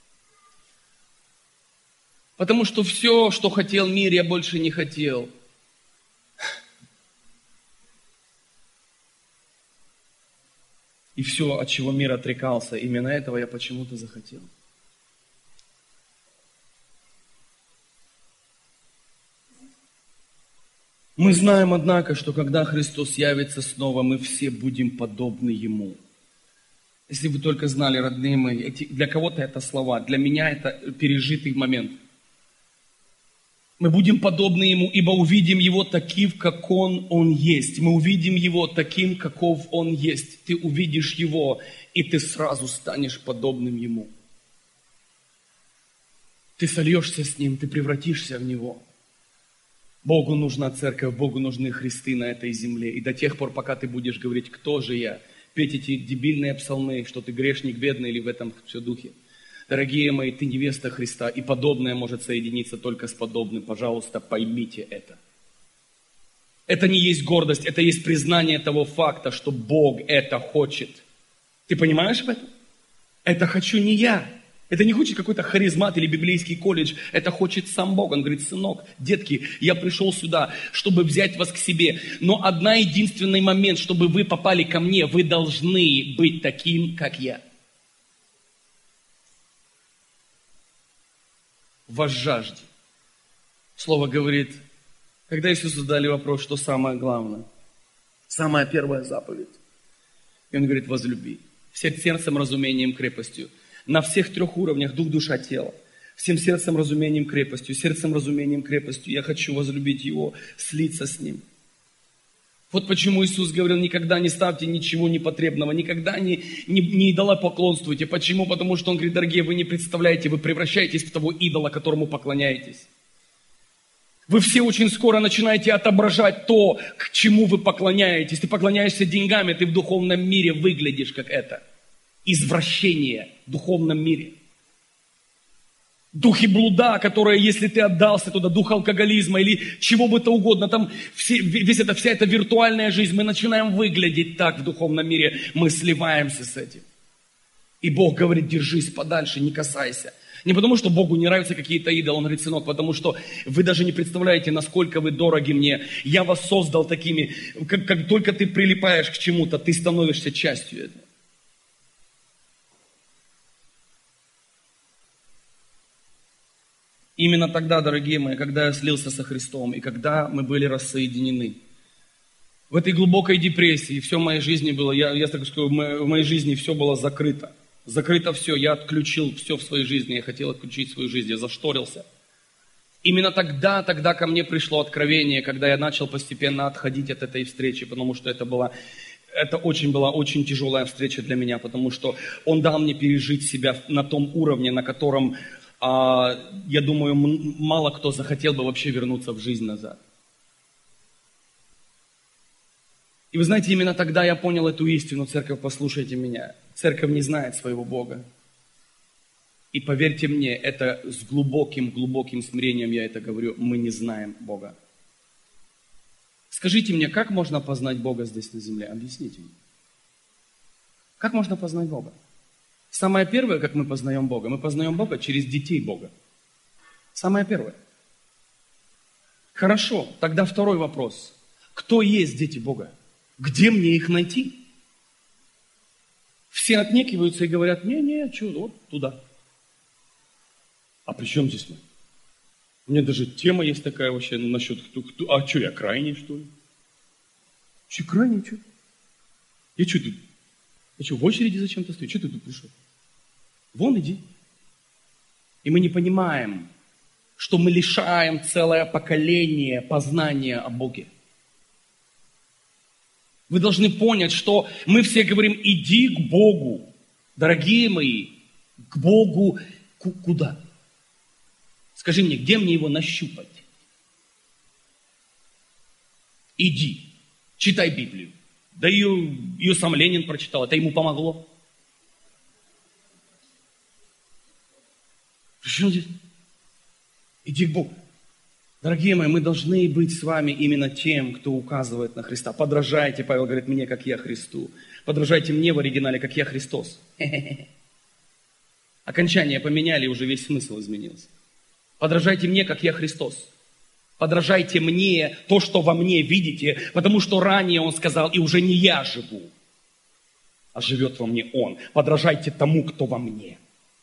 Потому что все, что хотел мир, я больше не хотел. И все, от чего мир отрекался, именно этого я почему-то захотел. Мы знаем, однако, что когда Христос явится снова, мы все будем подобны Ему. Если вы только знали, родные мои, для кого-то это слова, для меня это пережитый момент. Мы будем подобны Ему, ибо увидим Его таким, как Он есть. Мы увидим Его таким, каков Он есть. Ты увидишь Его, и ты сразу станешь подобным Ему. Ты сольешься с Ним, ты превратишься в Него. Богу нужна церковь, Богу нужны Христы на этой земле. И до тех пор, пока ты будешь говорить, кто же я, петь эти дебильные псалмы, что ты грешник, бедный или в этом все духе. Дорогие мои, ты невеста Христа, и подобное может соединиться только с подобным. Пожалуйста, поймите это. Это не есть гордость, это есть признание того факта, что Бог это хочет. Ты понимаешь об этом? Это хочу не я. Это не хочет какой-то харизмат или библейский колледж. Это хочет сам Бог. Он говорит: сынок, детки, я пришел сюда, чтобы взять вас к себе. Но единственный момент, чтобы вы попали ко мне, вы должны быть таким, как я. Возжажде. Слово говорит, когда Иисусу задали вопрос, что самое главное, самая первая заповедь. И Он говорит: возлюби. Всем сердцем, разумением, крепостью. На всех 3 уровнях: дух, душа, тело. Всем сердцем, разумением, крепостью. Сердцем, разумением, крепостью. Я хочу возлюбить Его, слиться с Ним. Вот почему Иисус говорил: никогда не ставьте ничего непотребного, никогда не идолопоклонствуйте. Почему? Потому что Он говорит: дорогие, вы не представляете, вы превращаетесь в того идола, которому поклоняетесь. Вы все очень скоро начинаете отображать то, к чему вы поклоняетесь. Ты поклоняешься деньгами, ты в духовном мире выглядишь как это. Извращение в духовном мире. Духи блуда, которые, если ты отдался туда, дух алкоголизма или чего бы то угодно, там вся эта виртуальная жизнь, мы начинаем выглядеть так в духовном мире, мы сливаемся с этим. И Бог говорит: держись подальше, не касайся. Не потому, что Богу не нравятся какие-то идолы, Он говорит: сынок, потому что вы даже не представляете, насколько вы дороги мне. Я вас создал такими, как только ты прилипаешь к чему-то, ты становишься частью этого. Именно тогда, дорогие мои, когда я слился со Христом, и когда мы были рассоединены, в этой глубокой депрессии все в моей жизни было, я так скажу, в моей жизни все было закрыто. Закрыто все, я отключил все в своей жизни, я хотел отключить свою жизнь, я зашторился. Именно тогда ко мне пришло откровение, когда я начал постепенно отходить от этой встречи, потому что это была очень тяжелая встреча для меня, потому что Он дал мне пережить себя на том уровне, на котором, я думаю, мало кто захотел бы вообще вернуться в жизнь назад. И вы знаете, именно тогда я понял эту истину. Церковь, послушайте меня. Церковь не знает своего Бога. И поверьте мне, это с глубоким смирением я это говорю. Мы не знаем Бога. Скажите мне, как можно познать Бога здесь на земле? Объясните мне. Как можно познать Бога? Самое первое, как мы познаем Бога через детей Бога. Самое первое. Хорошо, тогда второй вопрос. Кто есть дети Бога? Где мне их найти? Все отнекиваются и говорят: вот туда. А при чем здесь мы? У меня даже тема есть такая вообще насчет, а что, я крайний, что ли? Что, крайний, что? Я что тут? Я что, в очереди зачем-то стою? Что ты тут пришел? Вон иди. И мы не понимаем, что мы лишаем целое поколение познания о Боге. Вы должны понять, что мы все говорим: иди к Богу. Дорогие мои, к Богу куда? Скажи мне, где мне Его нащупать? Иди, читай Библию. Да ее сам Ленин прочитал, это ему помогло. Причем здесь? Иди к Богу. Дорогие мои, мы должны быть с вами именно тем, кто указывает на Христа. Подражайте, Павел говорит, мне, как я Христу. Подражайте мне в оригинале, как я Христос. Окончание поменяли, уже весь смысл изменился. Подражайте мне, как я Христос. Подражайте мне то, что во мне видите, потому что ранее Он сказал: и уже не я живу, а живет во мне Он. Подражайте тому, кто во мне.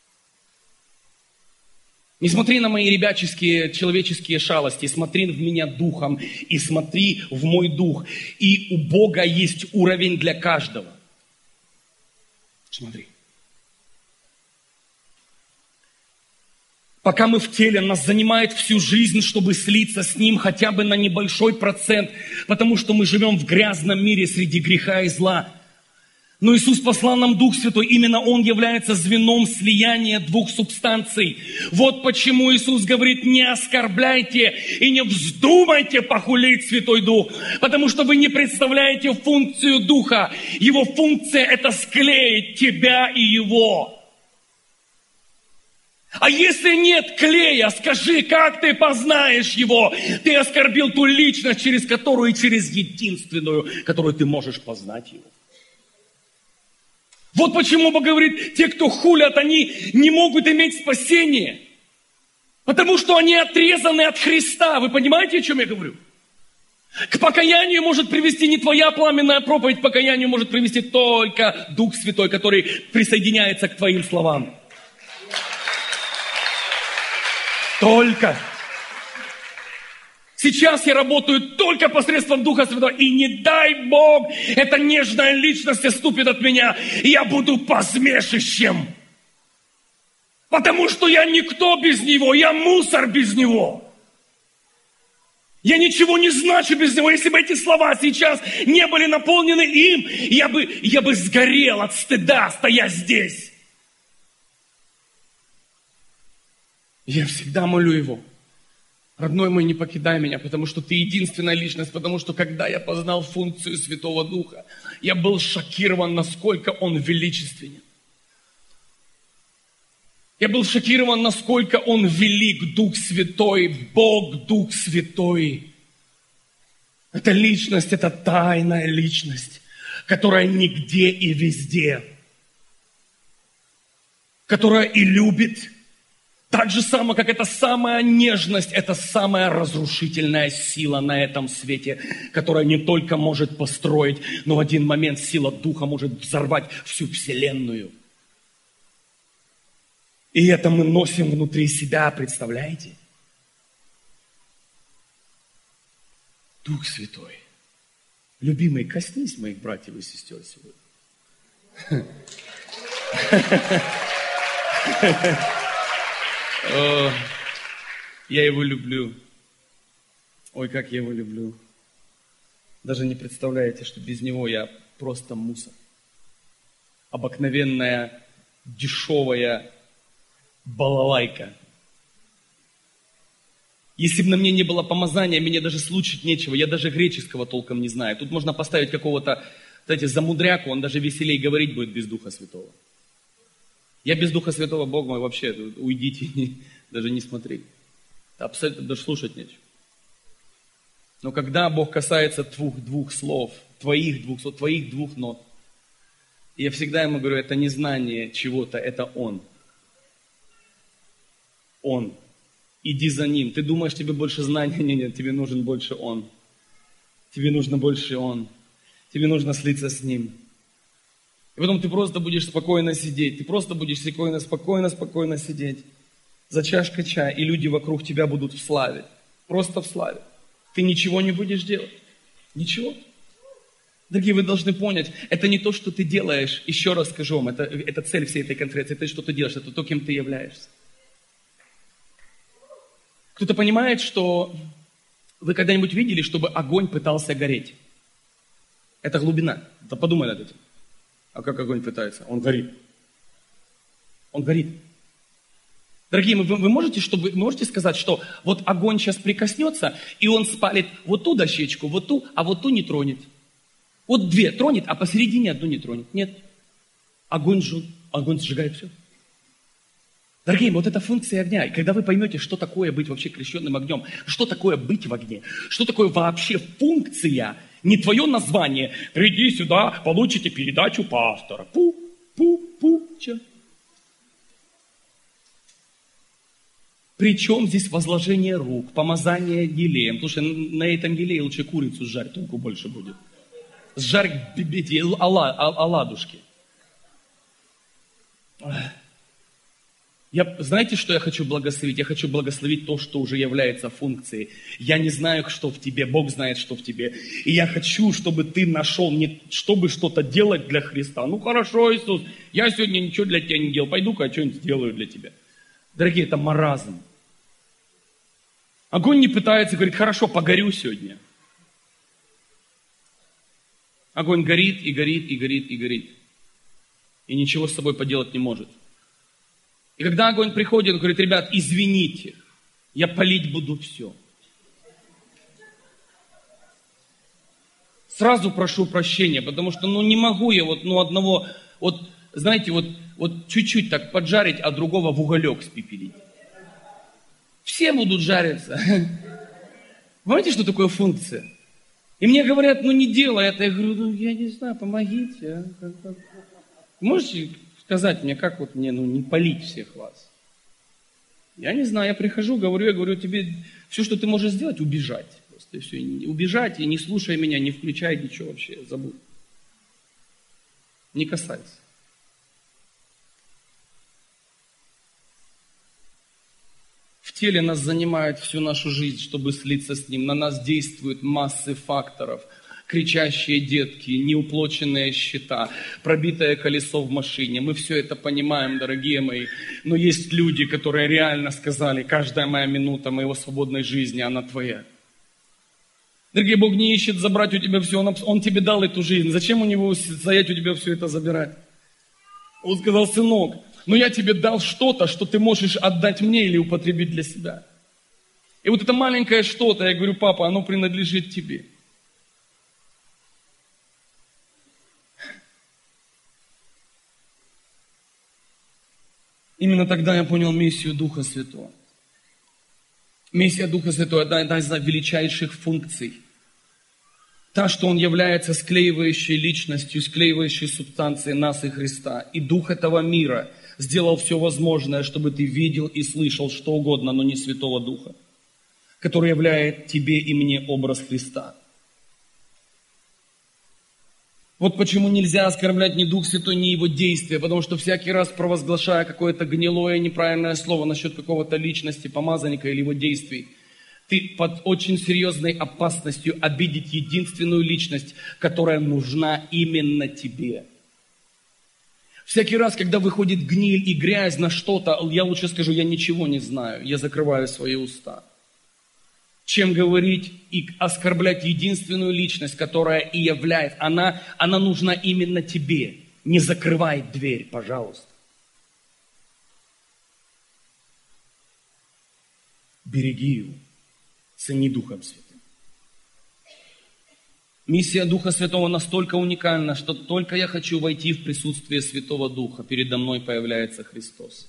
Не смотри на мои ребяческие, человеческие шалости, смотри в меня духом и смотри в мой дух. И у Бога есть уровень для каждого. Смотри. Пока мы в теле, нас занимает всю жизнь, чтобы слиться с Ним хотя бы на небольшой процент, потому что мы живем в грязном мире среди греха и зла. Но Иисус послал нам Дух Святой, именно Он является звеном слияния двух субстанций. Вот почему Иисус говорит, не оскорбляйте и не вздумайте похулить Святой Дух, потому что вы не представляете функцию Духа. Его функция – это склеить тебя и Его. А если нет клея, скажи, как ты познаешь его? Ты оскорбил ту личность, через которую и через единственную, которую ты можешь познать его. Вот почему Бог говорит, те, кто хулят, они не могут иметь спасение. Потому что они отрезаны от Христа. Вы понимаете, о чем я говорю? К покаянию может привести не твоя пламенная проповедь, к покаянию может привести только Дух Святой, который присоединяется к твоим словам. Только. Сейчас я работаю только посредством Духа Святого. И не дай Бог, эта нежная личность отступит от меня. И я буду посмешищем. Потому что я никто без Него. Я мусор без Него. Я ничего не значу без Него. Если бы эти слова сейчас не были наполнены им, я бы сгорел от стыда, стоя здесь. Я всегда молю Его. Родной мой, не покидай меня, потому что Ты единственная личность, потому что когда я познал функцию Святого Духа, я был шокирован, насколько Он величественен. Я был шокирован, насколько Он велик, Дух Святой, Бог, Дух Святой. Это личность, это тайная личность, которая нигде и везде, которая и любит. Так же само, как эта самая нежность, это самая разрушительная сила на этом свете, которая не только может построить, но в один момент сила Духа может взорвать всю вселенную. И это мы носим внутри себя, представляете? Дух Святой. Любимый, коснись моих братьев и сестер сегодня. Я Его люблю. Ой, как я Его люблю. Даже не представляете, что без Него я просто мусор. Обыкновенная, дешевая балалайка. Если бы на мне не было помазания, мне даже слушать нечего. Я даже греческого толком не знаю. Тут можно поставить какого-то, знаете, замудряку, он даже веселей говорить будет без Духа Святого. Я без Духа Святого, Бог мой, вообще, уйдите, даже не смотри. Абсолютно даже слушать нечего. Но когда Бог касается двух слов, твоих двух нот, я всегда ему говорю, это не знание чего-то, это Он. Он. Иди за Ним. Ты думаешь, тебе больше знания? Нет, тебе нужен больше Он. Тебе нужно больше Он. Тебе нужно слиться с Ним. И потом ты просто будешь спокойно сидеть. Ты просто будешь спокойно сидеть за чашкой чая, и люди вокруг тебя будут в славе. Просто в славе. Ты ничего не будешь делать. Ничего. Дорогие, вы должны понять, это не то, что ты делаешь, еще раз скажу вам, это цель всей этой конференции, это что ты делаешь, это то, кем ты являешься. Кто-то понимает, что вы когда-нибудь видели, чтобы огонь пытался гореть? Это глубина. Да подумай над этим. А как огонь пытается? Он горит. Он горит. Дорогие, вы можете сказать, что вот огонь сейчас прикоснется, и он спалит вот ту дощечку, вот ту, а вот ту не тронет. Вот две тронет, а посередине одну не тронет. Нет. Огонь сжигает все. Дорогие, вот это функция огня. И когда вы поймете, что такое быть вообще крещенным огнем, что такое быть в огне, что такое вообще функция, не твое название, приди сюда, получите передачу пастора. Че? Причем здесь возложение рук, помазание елеем. Потому что на этом елее лучше курицу сжарь, толку больше будет. Сжарь оладушки. Знаете, что я хочу благословить? Я хочу благословить то, что уже является функцией. Я не знаю, что в тебе, Бог знает, что в тебе. И я хочу, чтобы ты нашел, не чтобы что-то делать для Христа. Ну хорошо, Иисус, я сегодня ничего для тебя не делал, пойду-ка я что-нибудь сделаю для тебя. Дорогие, это маразм. Огонь не пытается, говорит, хорошо, погорю сегодня. Огонь горит и горит и горит и горит. И ничего с собой поделать не может. И когда огонь приходит, он говорит, ребят, извините, я палить буду все. Сразу прошу прощения, потому что, не могу я одного, знаете, чуть-чуть так поджарить, а другого в уголек спепелить. Все будут жариться. Понимаете, что такое функция? И мне говорят, не делай это. Я говорю, я не знаю, помогите. Можете сказать мне, как мне, не палить всех вас? Я не знаю, я прихожу, говорю, тебе все, что ты можешь сделать, убежать. Просто все, убежать и не слушай меня, не включай ничего вообще, забудь. Не касайся. В теле нас занимает всю нашу жизнь, чтобы слиться с Ним. На нас действуют массы факторов. Кричащие детки, неуплоченные счета, пробитое колесо в машине. Мы все это понимаем, дорогие мои. Но есть люди, которые реально сказали, каждая моя минута моего свободной жизни, она твоя. Дорогие, Бог не ищет забрать у тебя все. Он тебе дал эту жизнь. Зачем у Него стоять у тебя все это забирать? Он сказал, сынок, но я тебе дал что-то, что ты можешь отдать мне или употребить для себя. И это маленькое что-то, я говорю, папа, оно принадлежит тебе. Именно тогда я понял миссию Духа Святого. Миссия Духа Святого – это одна из величайших функций. Та, что Он является склеивающей личностью, склеивающей субстанцией нас и Христа. И Дух этого мира сделал все возможное, чтобы ты видел и слышал что угодно, но не Святого Духа, который являет тебе и мне образ Христа. Вот почему нельзя оскорблять ни Дух Святой, ни Его действия, потому что всякий раз, провозглашая какое-то гнилое, неправильное слово насчет какого-то личности, помазанника или его действий, ты под очень серьезной опасностью обидеть единственную личность, которая нужна именно тебе. Всякий раз, когда выходит гниль и грязь на что-то, я лучше скажу, я ничего не знаю, я закрываю свои уста. Чем говорить и оскорблять единственную личность, которая и является. Она нужна именно тебе. Не закрывай дверь, пожалуйста. Береги его. Цени Духом Святым. Миссия Духа Святого настолько уникальна, что только я хочу войти в присутствие Святого Духа, передо мной появляется Христос.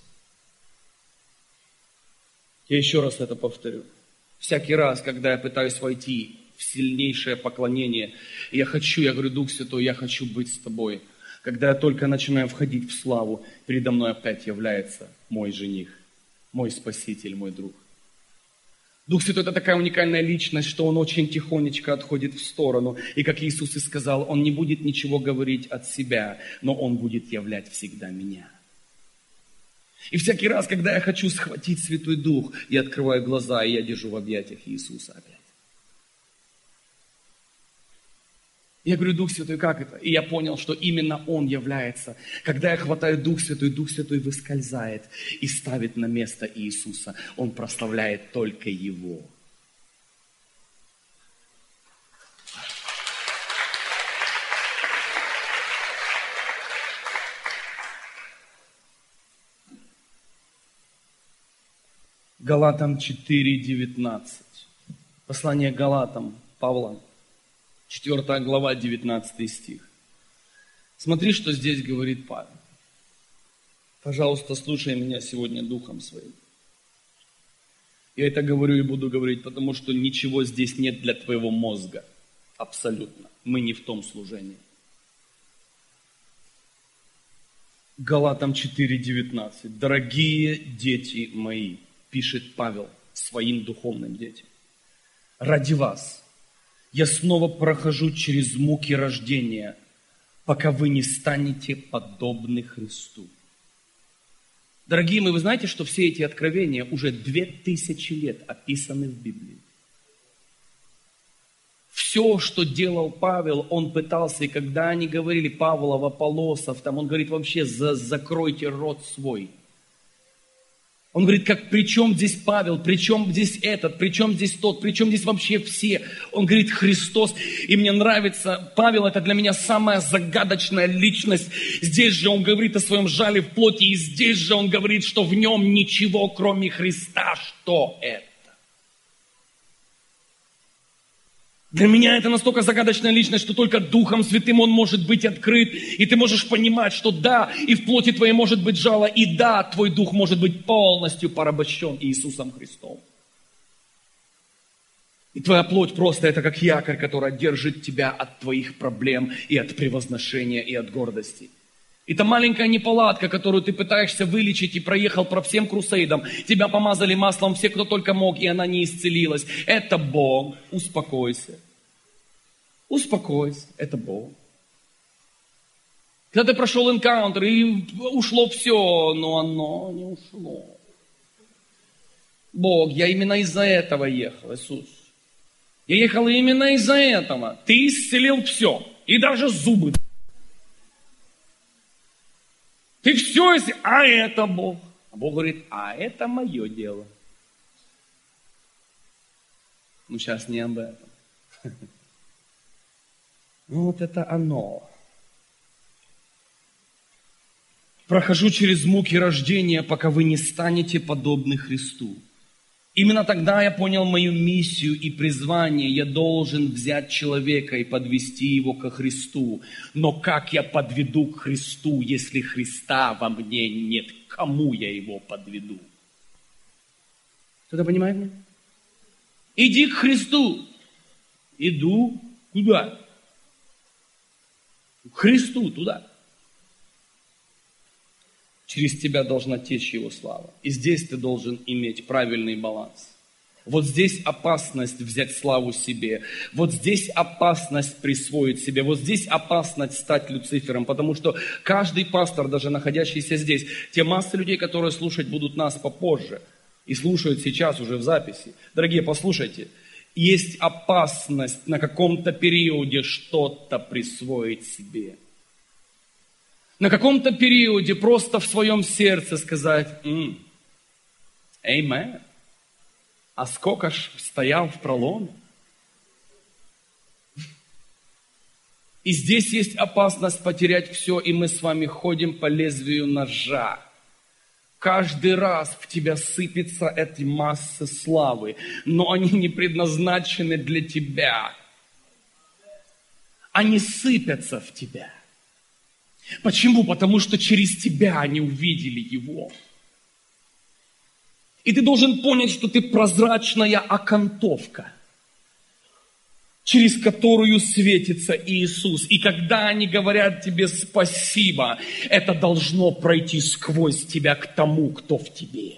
Я еще раз это повторю. Всякий раз, когда я пытаюсь войти в сильнейшее поклонение, я говорю, Дух Святой, я хочу быть с Тобой. Когда я только начинаю входить в славу, передо мной опять является мой жених, мой Спаситель, мой друг. Дух Святой – это такая уникальная личность, что Он очень тихонечко отходит в сторону. И как Иисус и сказал, Он не будет ничего говорить от себя, но Он будет являть всегда меня. И всякий раз, когда я хочу схватить Святой Дух, я открываю глаза, и я держу в объятиях Иисуса опять. Я говорю, Дух Святой, как это? И я понял, что именно Он является. Когда я хватаю Дух Святой выскользает и ставит на место Иисуса. Он прославляет только Его. Галатам 4:19. Послание Галатам Павла, 4 глава, 19 стих. Смотри, что здесь говорит Павел. Пожалуйста, слушай меня сегодня Духом Своим. Я это говорю и буду говорить, потому что ничего здесь нет для твоего мозга. Абсолютно. Мы не в том служении. Галатам 4:19. Дорогие дети мои, пишет Павел своим духовным детям. Ради вас я снова прохожу через муки рождения, пока вы не станете подобны Христу. Дорогие мои, вы знаете, что все эти откровения уже 2000 лет описаны в Библии? Все, что делал Павел, он пытался, и когда они говорили, Павлов, Аполлосов, там он говорит вообще, закройте рот свой. Он говорит, при чем здесь Павел, при чем здесь этот, при чем здесь тот, при чем здесь вообще все. Он говорит, Христос. И мне нравится, Павел, это для меня самая загадочная личность. Здесь же он говорит о своем жале в плоти, и здесь же он говорит, что в нем ничего, кроме Христа. Что это? Для меня это настолько загадочная личность, что только Духом Святым он может быть открыт. И ты можешь понимать, что да, и в плоти твоей может быть жало, и да, твой дух может быть полностью порабощен Иисусом Христом. И твоя плоть просто это как якорь, который держит тебя от твоих проблем, и от превозношения, и от гордости. Это маленькая неполадка, которую ты пытаешься вылечить и проехал по всем крусейдам. Тебя помазали маслом все, кто только мог, и она не исцелилась. Это Бог. Успокойся. Успокойся. Это Бог. Когда ты прошел энкаунтер, и ушло все, но оно не ушло. Бог, я именно из-за этого ехал, Иисус. Я ехал именно из-за этого. Ты исцелил все. И даже зубы. Ты все, а это Бог. А Бог говорит, а это мое дело. Ну, сейчас не об этом. Ну, вот это оно. Прохожу через муки рождения, пока вы не станете подобны Христу. Именно тогда я понял мою миссию и призвание. Я должен взять человека и подвести его ко Христу. Но как я подведу к Христу, если Христа во мне нет? Кому я его подведу? Кто-то понимает меня? Иди к Христу. Иду куда? К Христу туда. Через тебя должна течь Его слава. И здесь ты должен иметь правильный баланс. Вот здесь опасность взять славу себе. Вот здесь опасность присвоить себе. Вот здесь опасность стать Люцифером. Потому что каждый пастор, даже находящийся здесь, те массы людей, которые слушать будут нас попозже и слушают сейчас уже в записи. Дорогие, послушайте. Есть опасность на каком-то периоде что-то присвоить себе. На каком-то периоде просто в своем сердце сказать, «Amen». А сколько ж стоял в проломе. И здесь есть опасность потерять все, и мы с вами ходим по лезвию ножа. Каждый раз в тебя сыпятся эти массы славы, но они не предназначены для тебя. Они сыпятся в тебя. Почему? Потому что через тебя они увидели Его. И ты должен понять, что ты прозрачная окантовка, через которую светится Иисус. И когда они говорят тебе спасибо, это должно пройти сквозь тебя к тому, кто в тебе.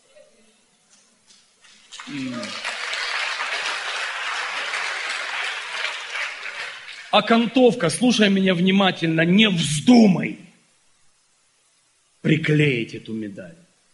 Окантовка, слушай меня внимательно, не вздумай приклеить эту медаль.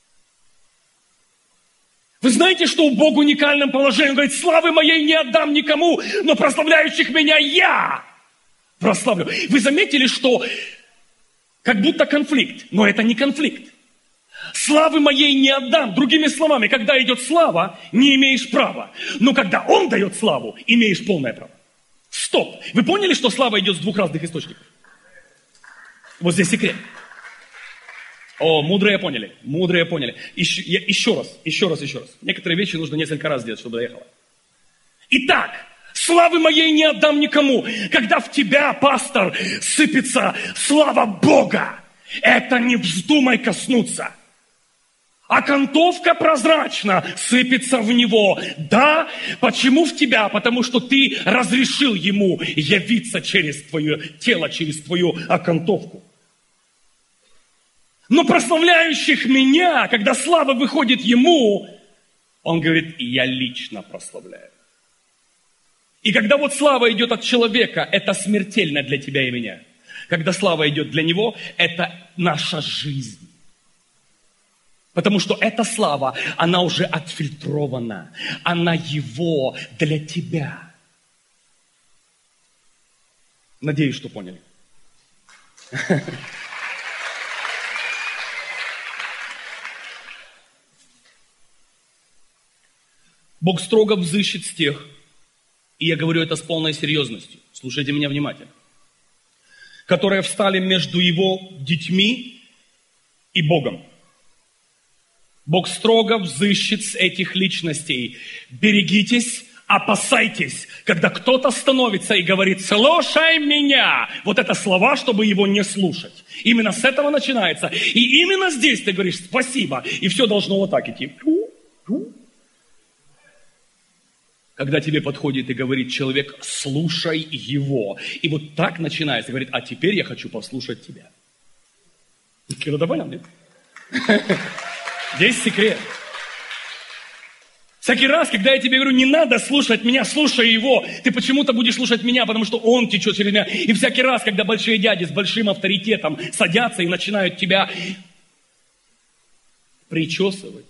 Вы знаете, что у Бога в уникальном положении? Он говорит, славы моей не отдам никому, но прославляющих меня я прославлю. Вы заметили, что как будто конфликт, но это не конфликт. Славы моей не отдам. Другими словами, когда идет слава, не имеешь права. Но когда Он дает славу, имеешь полное право. Стоп! Вы поняли, что слава идет с двух разных источников? Вот здесь секрет. О, мудрые поняли, мудрые поняли. Еще раз. Некоторые вещи нужно несколько раз делать, чтобы доехало. Итак, славы моей не отдам никому. Когда в тебя, пастор, сыпется слава Бога, это не вздумай коснуться. Окантовка прозрачна, сыпется в него. Да, почему в тебя? Потому что ты разрешил ему явиться через твое тело, через твою окантовку. Но прославляющих меня, когда слава выходит ему, он говорит, я лично прославляю. И когда вот слава идет от человека, это смертельно для тебя и меня. Когда слава идет для него, это наша жизнь. Потому что эта слава, она уже отфильтрована. Она Его для тебя. Надеюсь, что поняли. Бог строго взыщет с тех, и я говорю это с полной серьезностью, слушайте меня внимательно, которые встали между Его детьми и Богом. Бог строго взыщет с этих личностей. Берегитесь, опасайтесь, когда кто-то становится и говорит: слушай меня. Вот это слова, чтобы его не слушать. Именно с этого начинается. И именно здесь ты говоришь спасибо. И все должно вот так идти. Когда тебе подходит и говорит человек: слушай его. И вот так начинается. Говорит: а теперь я хочу послушать тебя. Кто-то понял, нет? Здесь секрет. Всякий раз, когда я тебе говорю: не надо слушать меня, слушай его, ты почему-то будешь слушать меня, потому что он течет через меня. И всякий раз, когда большие дяди с большим авторитетом садятся и начинают тебя причесывать,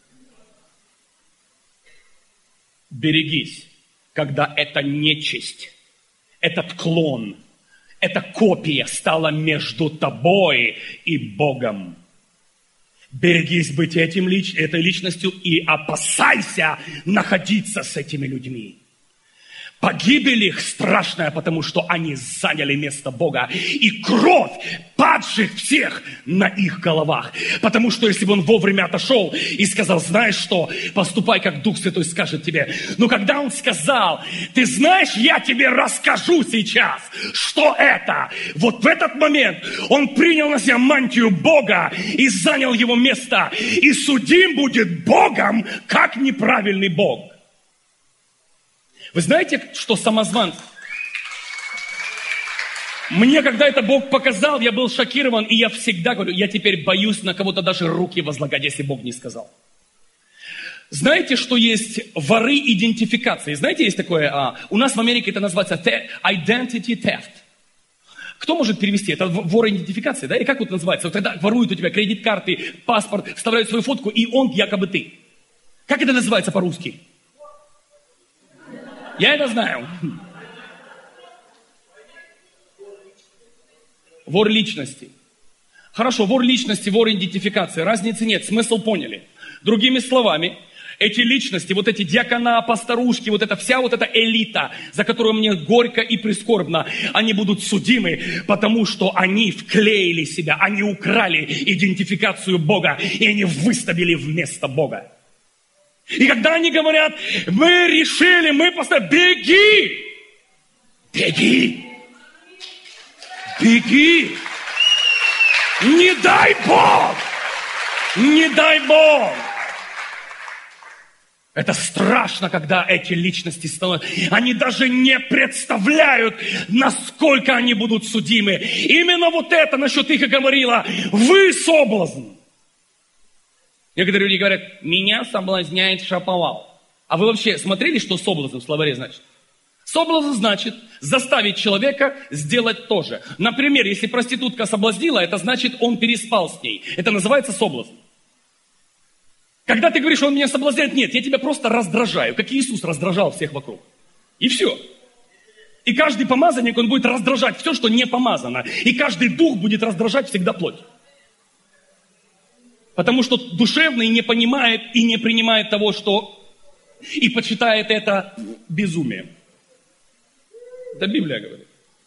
берегись, когда эта нечисть, этот клон, эта копия стала между тобой и Богом. Берегись быть этой личностью и опасайся находиться с этими людьми. Погибель их страшная, потому что они заняли место Бога. И кровь падших всех на их головах. Потому что если бы он вовремя отошел и сказал: знаешь что, поступай, как Дух Святой скажет тебе. Но когда он сказал: ты знаешь, я тебе расскажу сейчас, что это. Вот в этот момент он принял на себя мантию Бога и занял его место. И судим будет Богом, как неправильный Бог. Вы знаете, что самозванцы? Мне, когда это Бог показал, я был шокирован, и я всегда говорю: я теперь боюсь на кого-то даже руки возлагать, если Бог не сказал. Знаете, что есть воры идентификации? Знаете, есть такое, у нас в Америке это называется identity theft. Кто может перевести? Это вор идентификации, да? Или как это называется? Вот когда воруют у тебя кредит-карты, паспорт, вставляют свою фотку, и он якобы ты. Как это называется по-русски? Я это знаю. Вор личности. Хорошо, вор личности, вор идентификации. Разницы нет, смысл поняли. Другими словами, эти личности, вот эти диакона, пасторушки, вот эта вся вот эта элита, за которую мне горько и прискорбно, они будут судимы, потому что они вклеили себя, они украли идентификацию Бога, и они выставили вместо Бога. И когда они говорят: мы решили, мы поставили, беги! Беги! Беги! Не дай Бог! Не дай Бог! Это страшно, когда эти личности становятся. Они даже не представляют, насколько они будут судимы. Именно вот это насчет их и говорила: вы соблазн. Некоторые люди говорят: меня соблазняет шаповал. А вы вообще смотрели, что соблазн в словаре значит? Соблазн значит заставить человека сделать то же. Например, если проститутка соблазнила, это значит, он переспал с ней. Это называется соблазн. Когда ты говоришь: он меня соблазняет, нет, я тебя просто раздражаю, как Иисус раздражал всех вокруг. И все. И каждый помазанник, он будет раздражать все, что не помазано. И каждый дух будет раздражать всегда плоть. Потому что душевный не понимает и не принимает того, что... И почитает это безумием. Это Библия говорит.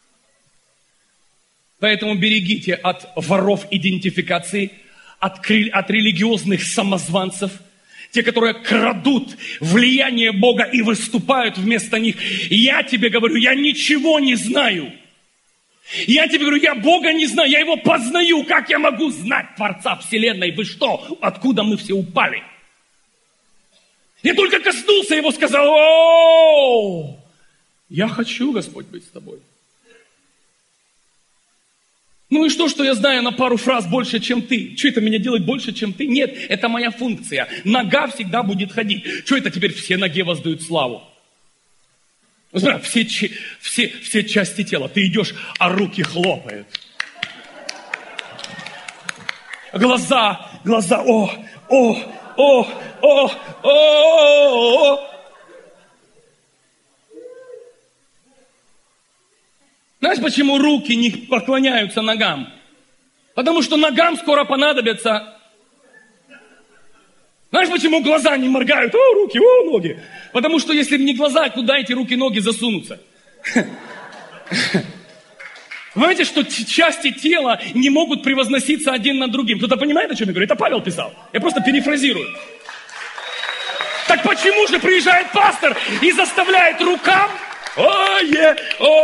Поэтому берегите от воров идентификации, от религиозных самозванцев, те, которые крадут влияние Бога и выступают вместо них. Я тебе говорю, я ничего не знаю. Я тебе говорю, я Бога не знаю, я Его познаю. Как я могу знать Творца Вселенной? Вы что? Откуда мы все упали? Я только коснулся Его, сказал: о, я хочу, Господь, быть с тобой. Ну и что я знаю на пару фраз больше, чем ты? Что это меня делает больше, чем ты? Нет, это моя функция. Нога всегда будет ходить. Что это теперь все ноге воздают славу? Все части тела. Ты идешь, а руки хлопают. Глаза, о. Знаешь, почему руки не поклоняются ногам? Потому что ногам скоро понадобятся. Знаешь, почему глаза не моргают? О, руки, о, ноги. Потому что если не глаза, куда эти руки, ноги засунутся? Понимаете, что части тела не могут превозноситься один над другим? Кто-то понимает, о чем я говорю? Это Павел писал. Я просто перефразирую. Так почему же приезжает пастор и заставляет рукам? Ое.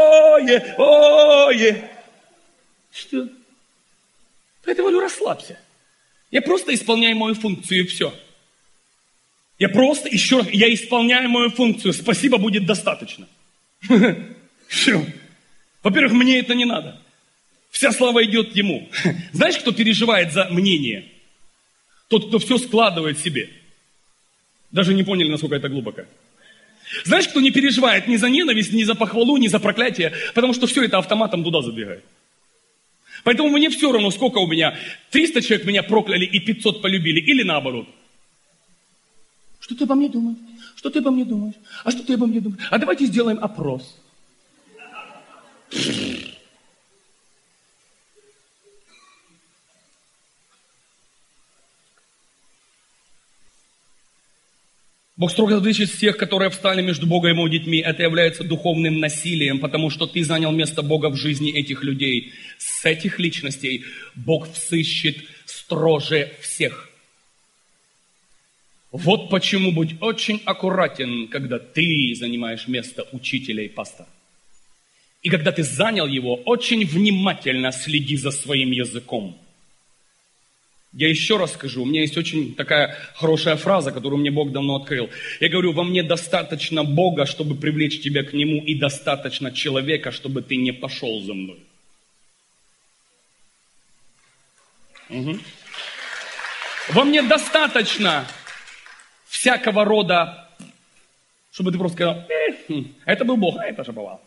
Что? Поэтому говорю, расслабься. Я просто исполняю мою функцию, и все. Я исполняю мою функцию. Спасибо будет достаточно. Все. Во-первых, мне это не надо. Вся слава идет ему. Знаешь, кто переживает за мнение? Тот, кто все складывает себе. Даже не поняли, насколько это глубоко. Знаешь, кто не переживает ни за ненависть, ни за похвалу, ни за проклятие, потому что все это автоматом туда забегает. Поэтому мне все равно, сколько у меня. 300 человек меня прокляли и 500 полюбили. Или наоборот. Что ты обо мне думаешь? Что ты обо мне думаешь? А что ты обо мне думаешь? А давайте сделаем опрос. Бог строго различит всех, которые встали между Богом и его детьми. Это является духовным насилием, потому что ты занял место Бога в жизни этих людей. С этих личностей Бог взыщет строже всех. Вот почему будь очень аккуратен, когда ты занимаешь место учителя и пастора. И когда ты занял его, очень внимательно следи за своим языком. Я еще раз скажу, у меня есть очень такая хорошая фраза, которую мне Бог давно открыл. Я говорю, во мне достаточно Бога, чтобы привлечь тебя к Нему, и достаточно человека, чтобы ты не пошел за мной. Угу. Во мне достаточно всякого рода, чтобы ты просто сказал, это был Бог, а это же бывало.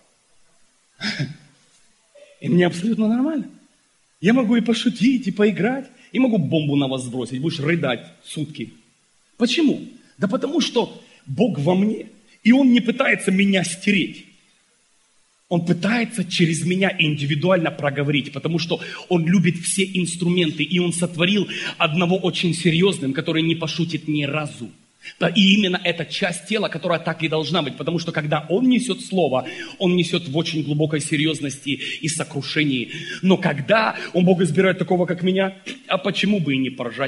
И мне абсолютно нормально. Я могу и пошутить, и поиграть, и могу бомбу на вас сбросить, будешь рыдать сутки. Почему? Да потому что Бог во мне, и Он не пытается меня стереть. Он пытается через меня индивидуально проговорить, потому что Он любит все инструменты, и Он сотворил одного очень серьезным, который не пошутит ни разу. И именно эта часть тела, которая так и должна быть, потому что когда Он несет слово, Он несет в очень глубокой серьезности и сокрушении. Но когда Он, Бог, избирает такого, как меня, а почему бы и не поржать?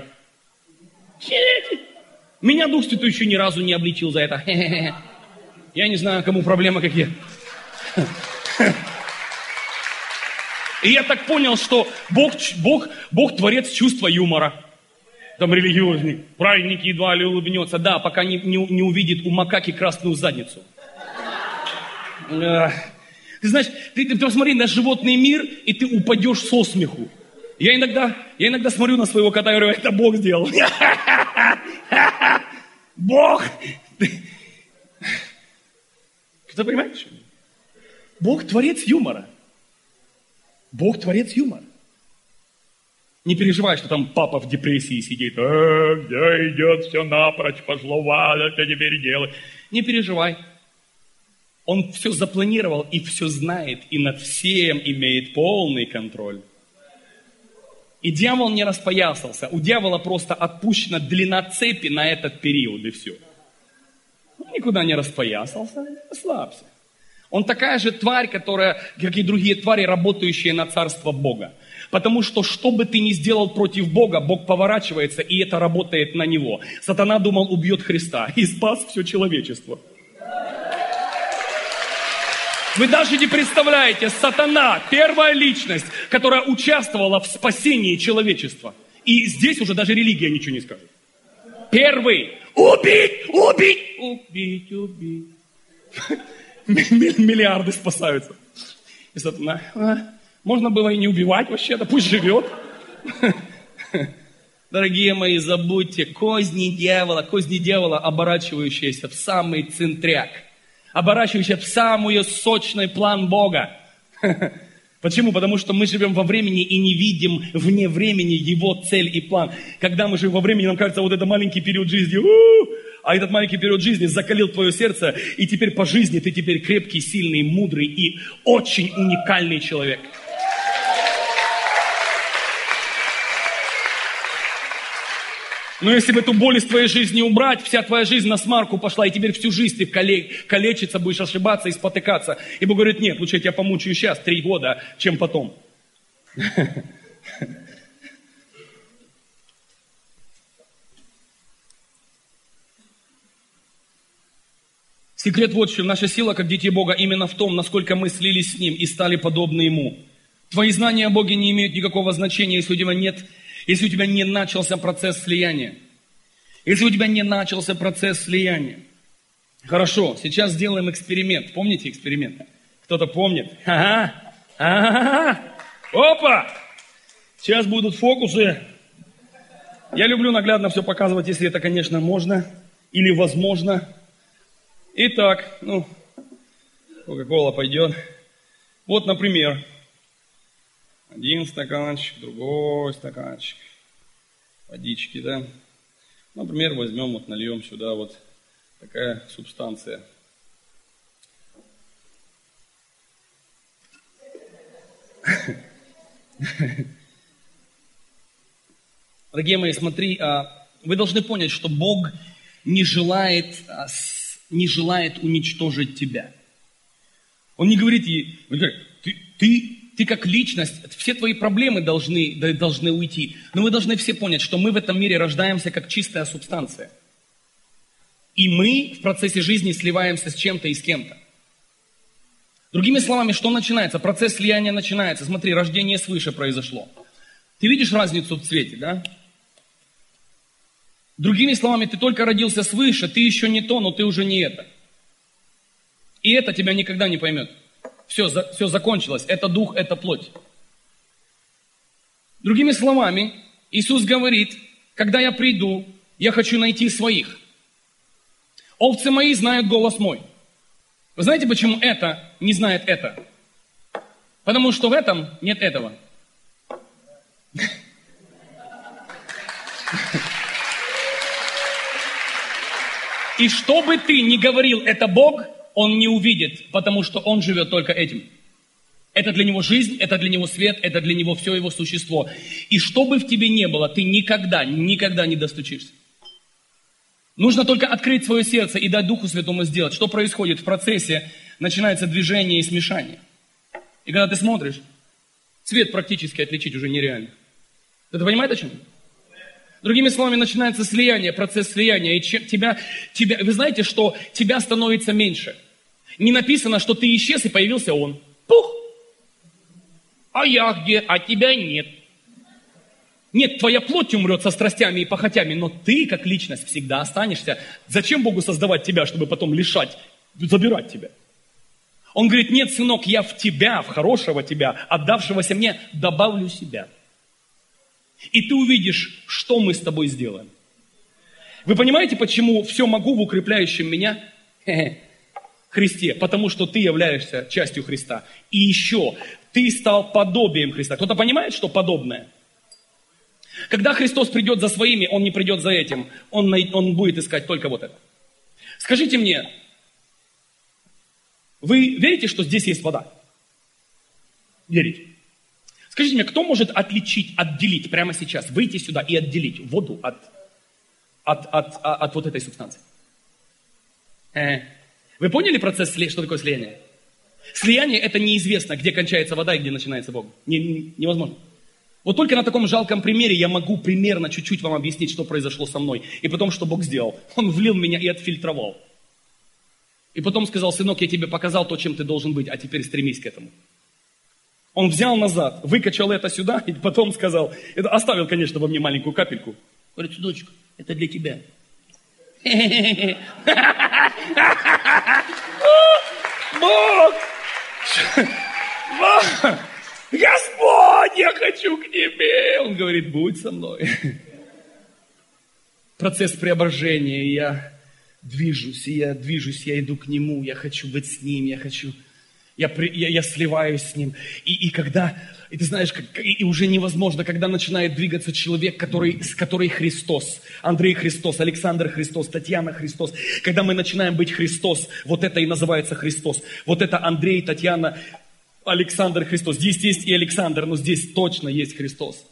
Меня Дух Святой еще ни разу не обличил за это. Я не знаю, кому проблемы какие. И я так понял, что Бог творец чувства юмора. Там религиозник, праведник едва ли улыбнется. Да, пока не увидит у макаки красную задницу. Ты знаешь, ты посмотри на животный мир, и ты упадешь со смеху. Я иногда смотрю на своего кота и говорю, это Бог сделал. Бог! Кто понимает? Бог творец юмора. Бог творец юмора. Не переживай, что там папа в депрессии сидит. Где идет все напрочь, пошло валят, что теперь делать? Не переживай. Он все запланировал и все знает, и над всем имеет полный контроль. И дьявол не распоясался. У дьявола просто отпущена длина цепи на этот период, и все. Он никуда не распоясался, расслабься. Он такая же тварь, которая, как и другие твари, работающие на царство Бога. Потому что, что бы ты ни сделал против Бога, Бог поворачивается, и это работает на него. Сатана думал, убьет Христа, и спас все человечество. Вы даже не представляете, сатана, первая личность, которая участвовала в спасении человечества. И здесь уже даже религия ничего не скажет. Первый. Убить, убить, убить, убить. Миллиарды спасаются. И сатана, можно было и не убивать вообще-то, пусть живет. Дорогие мои, забудьте, козни дьявола, оборачивающиеся в самый центряк, оборачивающиеся в самый сочный план Бога. Почему? Потому что мы живем во времени и не видим вне времени Его цель и план. Когда мы живем во времени, нам кажется, вот это маленький период жизни, а этот маленький период жизни закалил твое сердце, и теперь по жизни ты теперь крепкий, сильный, мудрый и очень уникальный человек. Но если бы эту боль из твоей жизни убрать, вся твоя жизнь на смарку пошла, и теперь всю жизнь ты калечиться, будешь ошибаться и спотыкаться. И Бог говорит, нет, лучше я тебя помучаю сейчас, 3 года, чем потом. Секрет вот в чем. Наша сила, как детей Бога, именно в том, насколько мы слились с Ним и стали подобны Ему. Твои знания о Боге не имеют никакого значения, если у тебя не начался процесс слияния. Если у тебя не начался процесс слияния. Хорошо, сейчас сделаем эксперимент. Помните эксперимент? Кто-то помнит? Опа! Сейчас будут фокусы. Я люблю наглядно все показывать, если это, конечно, можно или возможно. Итак, Кока-кола пойдет. Вот, например, один стаканчик, другой стаканчик, водички, да. Например, возьмем, вот нальем сюда вот такая субстанция. Дорогие мои, смотри, вы должны понять, что Бог не желает уничтожить тебя. Он не говорит ей, ты как личность, все твои проблемы должны уйти. Но мы должны все понять, что мы в этом мире рождаемся как чистая субстанция. И мы в процессе жизни сливаемся с чем-то и с кем-то. Другими словами, что начинается? Процесс слияния начинается. Смотри, рождение свыше произошло. Ты видишь разницу в цвете, да? Другими словами, ты только родился свыше, ты еще не то, но ты уже не это. И это тебя никогда не поймет. Все закончилось. Это дух, это плоть. Другими словами, Иисус говорит, когда я приду, я хочу найти своих. Овцы мои знают голос мой. Вы знаете, почему это не знает это? Потому что в этом нет этого. И что бы ты ни говорил, это Бог, он не увидит, потому что он живет только этим. Это для него жизнь, это для него свет, это для него все его существо. И что бы в тебе ни было, ты никогда не достучишься. Нужно только открыть свое сердце и дать Духу Святому сделать. Что происходит в процессе? Начинается движение и смешание. И когда ты смотришь, цвет практически отличить уже нереально. Ты понимаешь, о чем? Другими словами, начинается слияние, процесс слияния. И вы знаете, что тебя становится меньше. Не написано, что ты исчез и появился он. Пух! А я где? А тебя нет. Нет, твоя плоть умрет со страстями и похотями, но ты, как личность, всегда останешься. Зачем Богу создавать тебя, чтобы потом лишать, забирать тебя? Он говорит, нет, сынок, я в тебя, в хорошего тебя, отдавшегося мне, добавлю себя. И ты увидишь, что мы с тобой сделаем. Вы понимаете, почему все могу в укрепляющем меня Христе? Потому что ты являешься частью Христа. И еще, ты стал подобием Христа. Кто-то понимает, что подобное? Когда Христос придет за своими, Он не придет за этим. Он будет искать только вот это. Скажите мне, вы верите, что здесь есть вода? Верите? Скажите мне, кто может отделить прямо сейчас, выйти сюда и отделить воду от вот этой субстанции? Вы поняли процесс, что такое слияние? Слияние – это неизвестно, где кончается вода и где начинается Бог. Невозможно. Вот только на таком жалком примере я могу примерно чуть-чуть вам объяснить, что произошло со мной. И потом, что Бог сделал. Он влил меня и отфильтровал. И потом сказал, сынок, я тебе показал то, чем ты должен быть, а теперь стремись к этому. Он взял назад, выкачал это сюда, и потом сказал, это оставил, конечно, во мне маленькую капельку. Говорит, сыночек, это для тебя. Бог! Господь, я хочу к Тебе. Он говорит, будь со мной. Процесс преображения, я движусь, я иду к Нему, я хочу быть с Ним, я хочу Я сливаюсь с Ним. И когда, и ты знаешь, и уже невозможно, когда начинает двигаться человек, который Христос. Андрей Христос, Александр Христос, Татьяна Христос. Когда мы начинаем быть Христос, вот это и называется Христос. Вот это Андрей, Татьяна, Александр Христос. Здесь есть и Александр, но здесь точно есть Христос.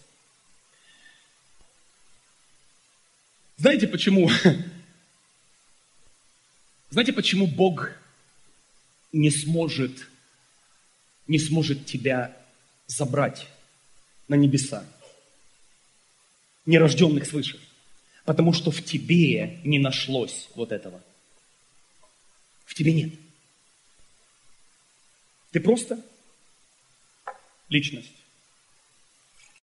Знаете почему? Знаете, почему Бог не сможет тебя забрать на небеса, нерожденных свыше? Потому что в тебе не нашлось вот этого. В тебе нет. Ты просто личность.